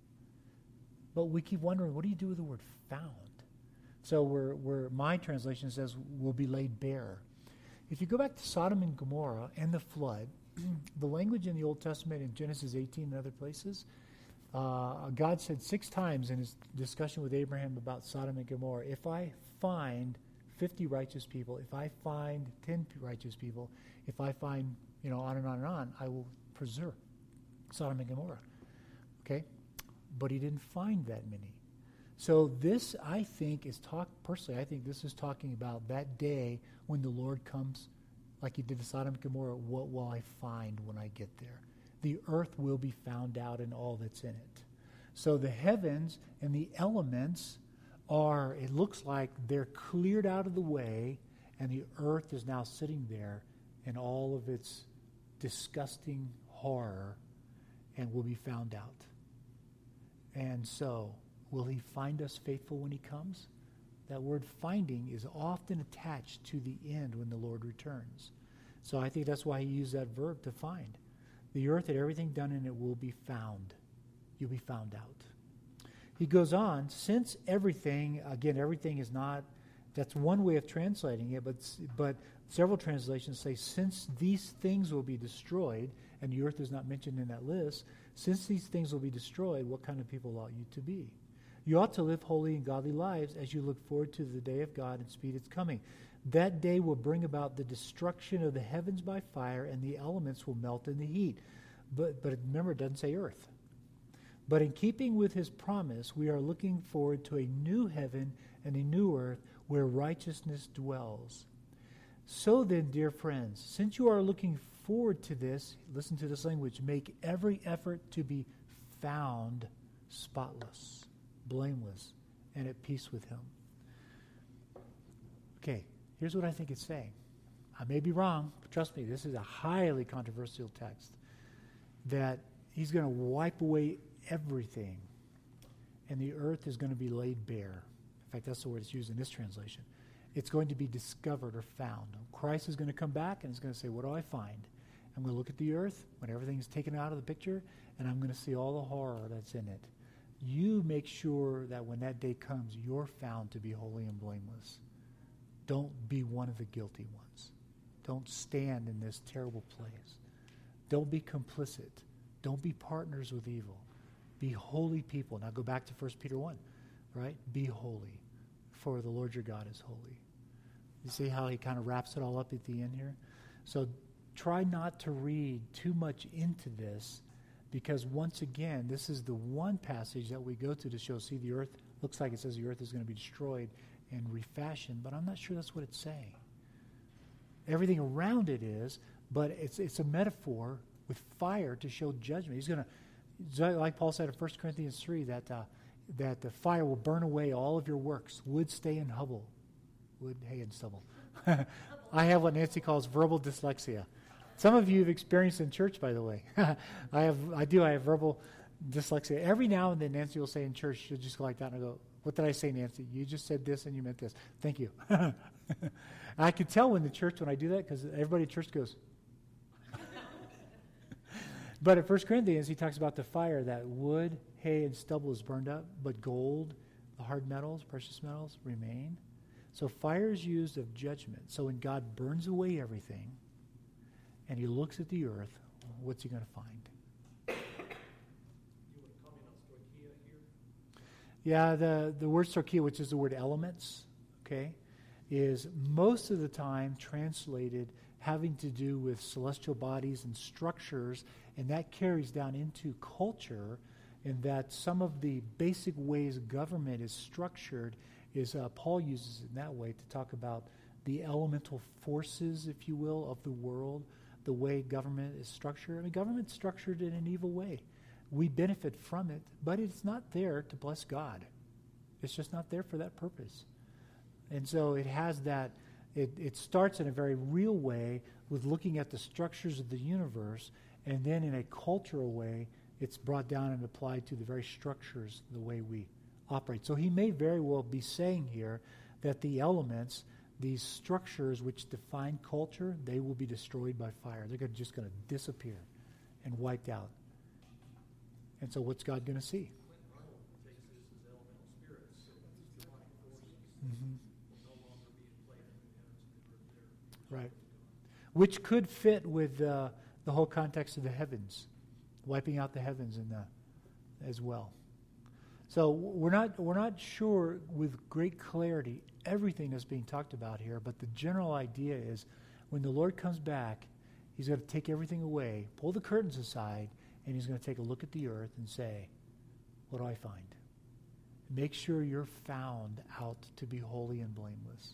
A: But we keep wondering, what do you do with the word found? So we're, we're, my translation says will be laid bare. If you go back to Sodom and Gomorrah and the flood, the language in the Old Testament in Genesis eighteen and other places, uh, God said six times in his discussion with Abraham about Sodom and Gomorrah, if I find fifty righteous people, if I find ten righteous people, if I find, you know, on and on and on, I will preserve Sodom and Gomorrah. Okay? But he didn't find that many. So this, I think, is talk, personally, I think this is talking about that day when the Lord comes, like he did to Sodom and Gomorrah, what will I find when I get there? The earth will be found out and all that's in it. So the heavens and the elements are, it looks like they're cleared out of the way, and the earth is now sitting there in all of its disgusting horror and will be found out. And so, will he find us faithful when he comes? That word finding is often attached to the end when the Lord returns. So I think that's why he used that verb to find. The earth and everything done in it will be found. You'll be found out. He goes on, since everything, again, everything is not, that's one way of translating it, but but several translations say, since these things will be destroyed, and the earth is not mentioned in that list, since these things will be destroyed, what kind of people ought you to be? You ought to live holy and godly lives as you look forward to the day of God and speed its coming. That day will bring about the destruction of the heavens by fire, and the elements will melt in the heat. But, but remember, it doesn't say earth. But in keeping with his promise, we are looking forward to a new heaven and a new earth where righteousness dwells. So then, dear friends, since you are looking forward to this, listen to this language, make every effort to be found spotless, blameless, and at peace with him. Okay, here's what I think it's saying. I may be wrong, but trust me, this is a highly controversial text. That he's going to wipe away everything, and the earth is going to be laid bare. In fact, that's the word it's used in this translation. It's going to be discovered or found. Christ is going to come back and he's going to say, what do I find? I'm going to look at the earth when everything is taken out of the picture, and I'm going to see all the horror that's in it. You make sure that when that day comes, you're found to be holy and blameless. Don't be one of the guilty ones. Don't stand in this terrible place. Don't be complicit. Don't be partners with evil. Be holy people. Now go back to First Peter one, right? Be holy, for the Lord your God is holy. You see how he kind of wraps it all up at the end here? So try not to read too much into this, because once again, this is the one passage that we go to to show, see, the earth, looks like it says the earth is going to be destroyed and refashioned, but I'm not sure that's what it's saying. Everything around it is, but it's it's a metaphor with fire to show judgment. He's going to, like Paul said in First Corinthians three, that uh, that the fire will burn away all of your works, wood, stay, and hubble. Wood, hay, and stubble. I have what Nancy calls verbal dyslexia. Some of you have experienced in church, by the way. I have, I do, I have verbal dyslexia. Every now and then Nancy will say in church, she'll just go like that, and I go, what did I say, Nancy? You just said this and you meant this. Thank you. I can tell when the church, when I do that, because everybody at church goes. But in First Corinthians, he talks about the fire, that wood, hay, and stubble is burned up, but gold, the hard metals, precious metals, remain. So fire is used of judgment. So when God burns away everything, and he looks at the earth, what's he going to find?
D: You want to comment on stoicheia here?
A: Yeah, the, the word stoicheia, which is the word elements, okay, is most of the time translated having to do with celestial bodies and structures, and that carries down into culture, in that some of the basic ways government is structured is, uh, Paul uses it in that way to talk about the elemental forces, if you will, of the world, the way government is structured. I mean, government's structured in an evil way. We benefit from it, but it's not there to bless God. It's just not there for that purpose. And so it has that, it, it starts in a very real way with looking at the structures of the universe, and then in a cultural way, it's brought down and applied to the very structures, the way we operate. So he may very well be saying here that the elements, these structures which define culture, they will be destroyed by fire. They're gonna, just going to disappear and wiped out. And so what's God going to see?
D: Clinton Arnold takes this as elemental spirits, so these demonic forces
A: Mm-hmm.
D: will no longer be in play in the heavens and the earth there.
A: Right. Which could fit with uh, the whole context of the heavens, wiping out the heavens in the, as well. So we're not we're not sure with great clarity everything that's being talked about here, but the general idea is when the Lord comes back, he's going to take everything away, pull the curtains aside, and he's going to take a look at the earth and say, what do I find? Make sure you're found out to be holy and blameless.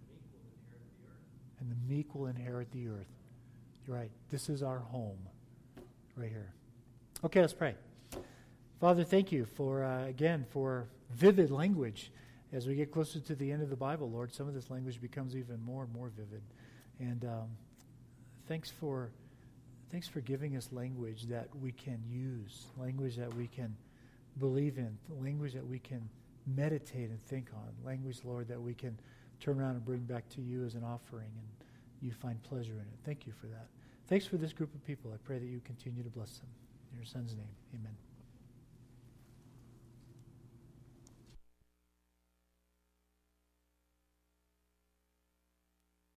A: And the meek will inherit the earth. You're right. This is our home right here. Okay, let's pray. Father, thank you for, uh, again, for vivid language. As we get closer to the end of the Bible, Lord, some of this language becomes even more and more vivid. And um, thanks for thanks for giving us language that we can use, language that we can believe in, language that we can meditate and think on, language, Lord, that we can turn around and bring back to you as an offering, and you find pleasure in it. Thank you for that. Thanks for this group of people. I pray that you continue to bless them. In your Son's name, amen.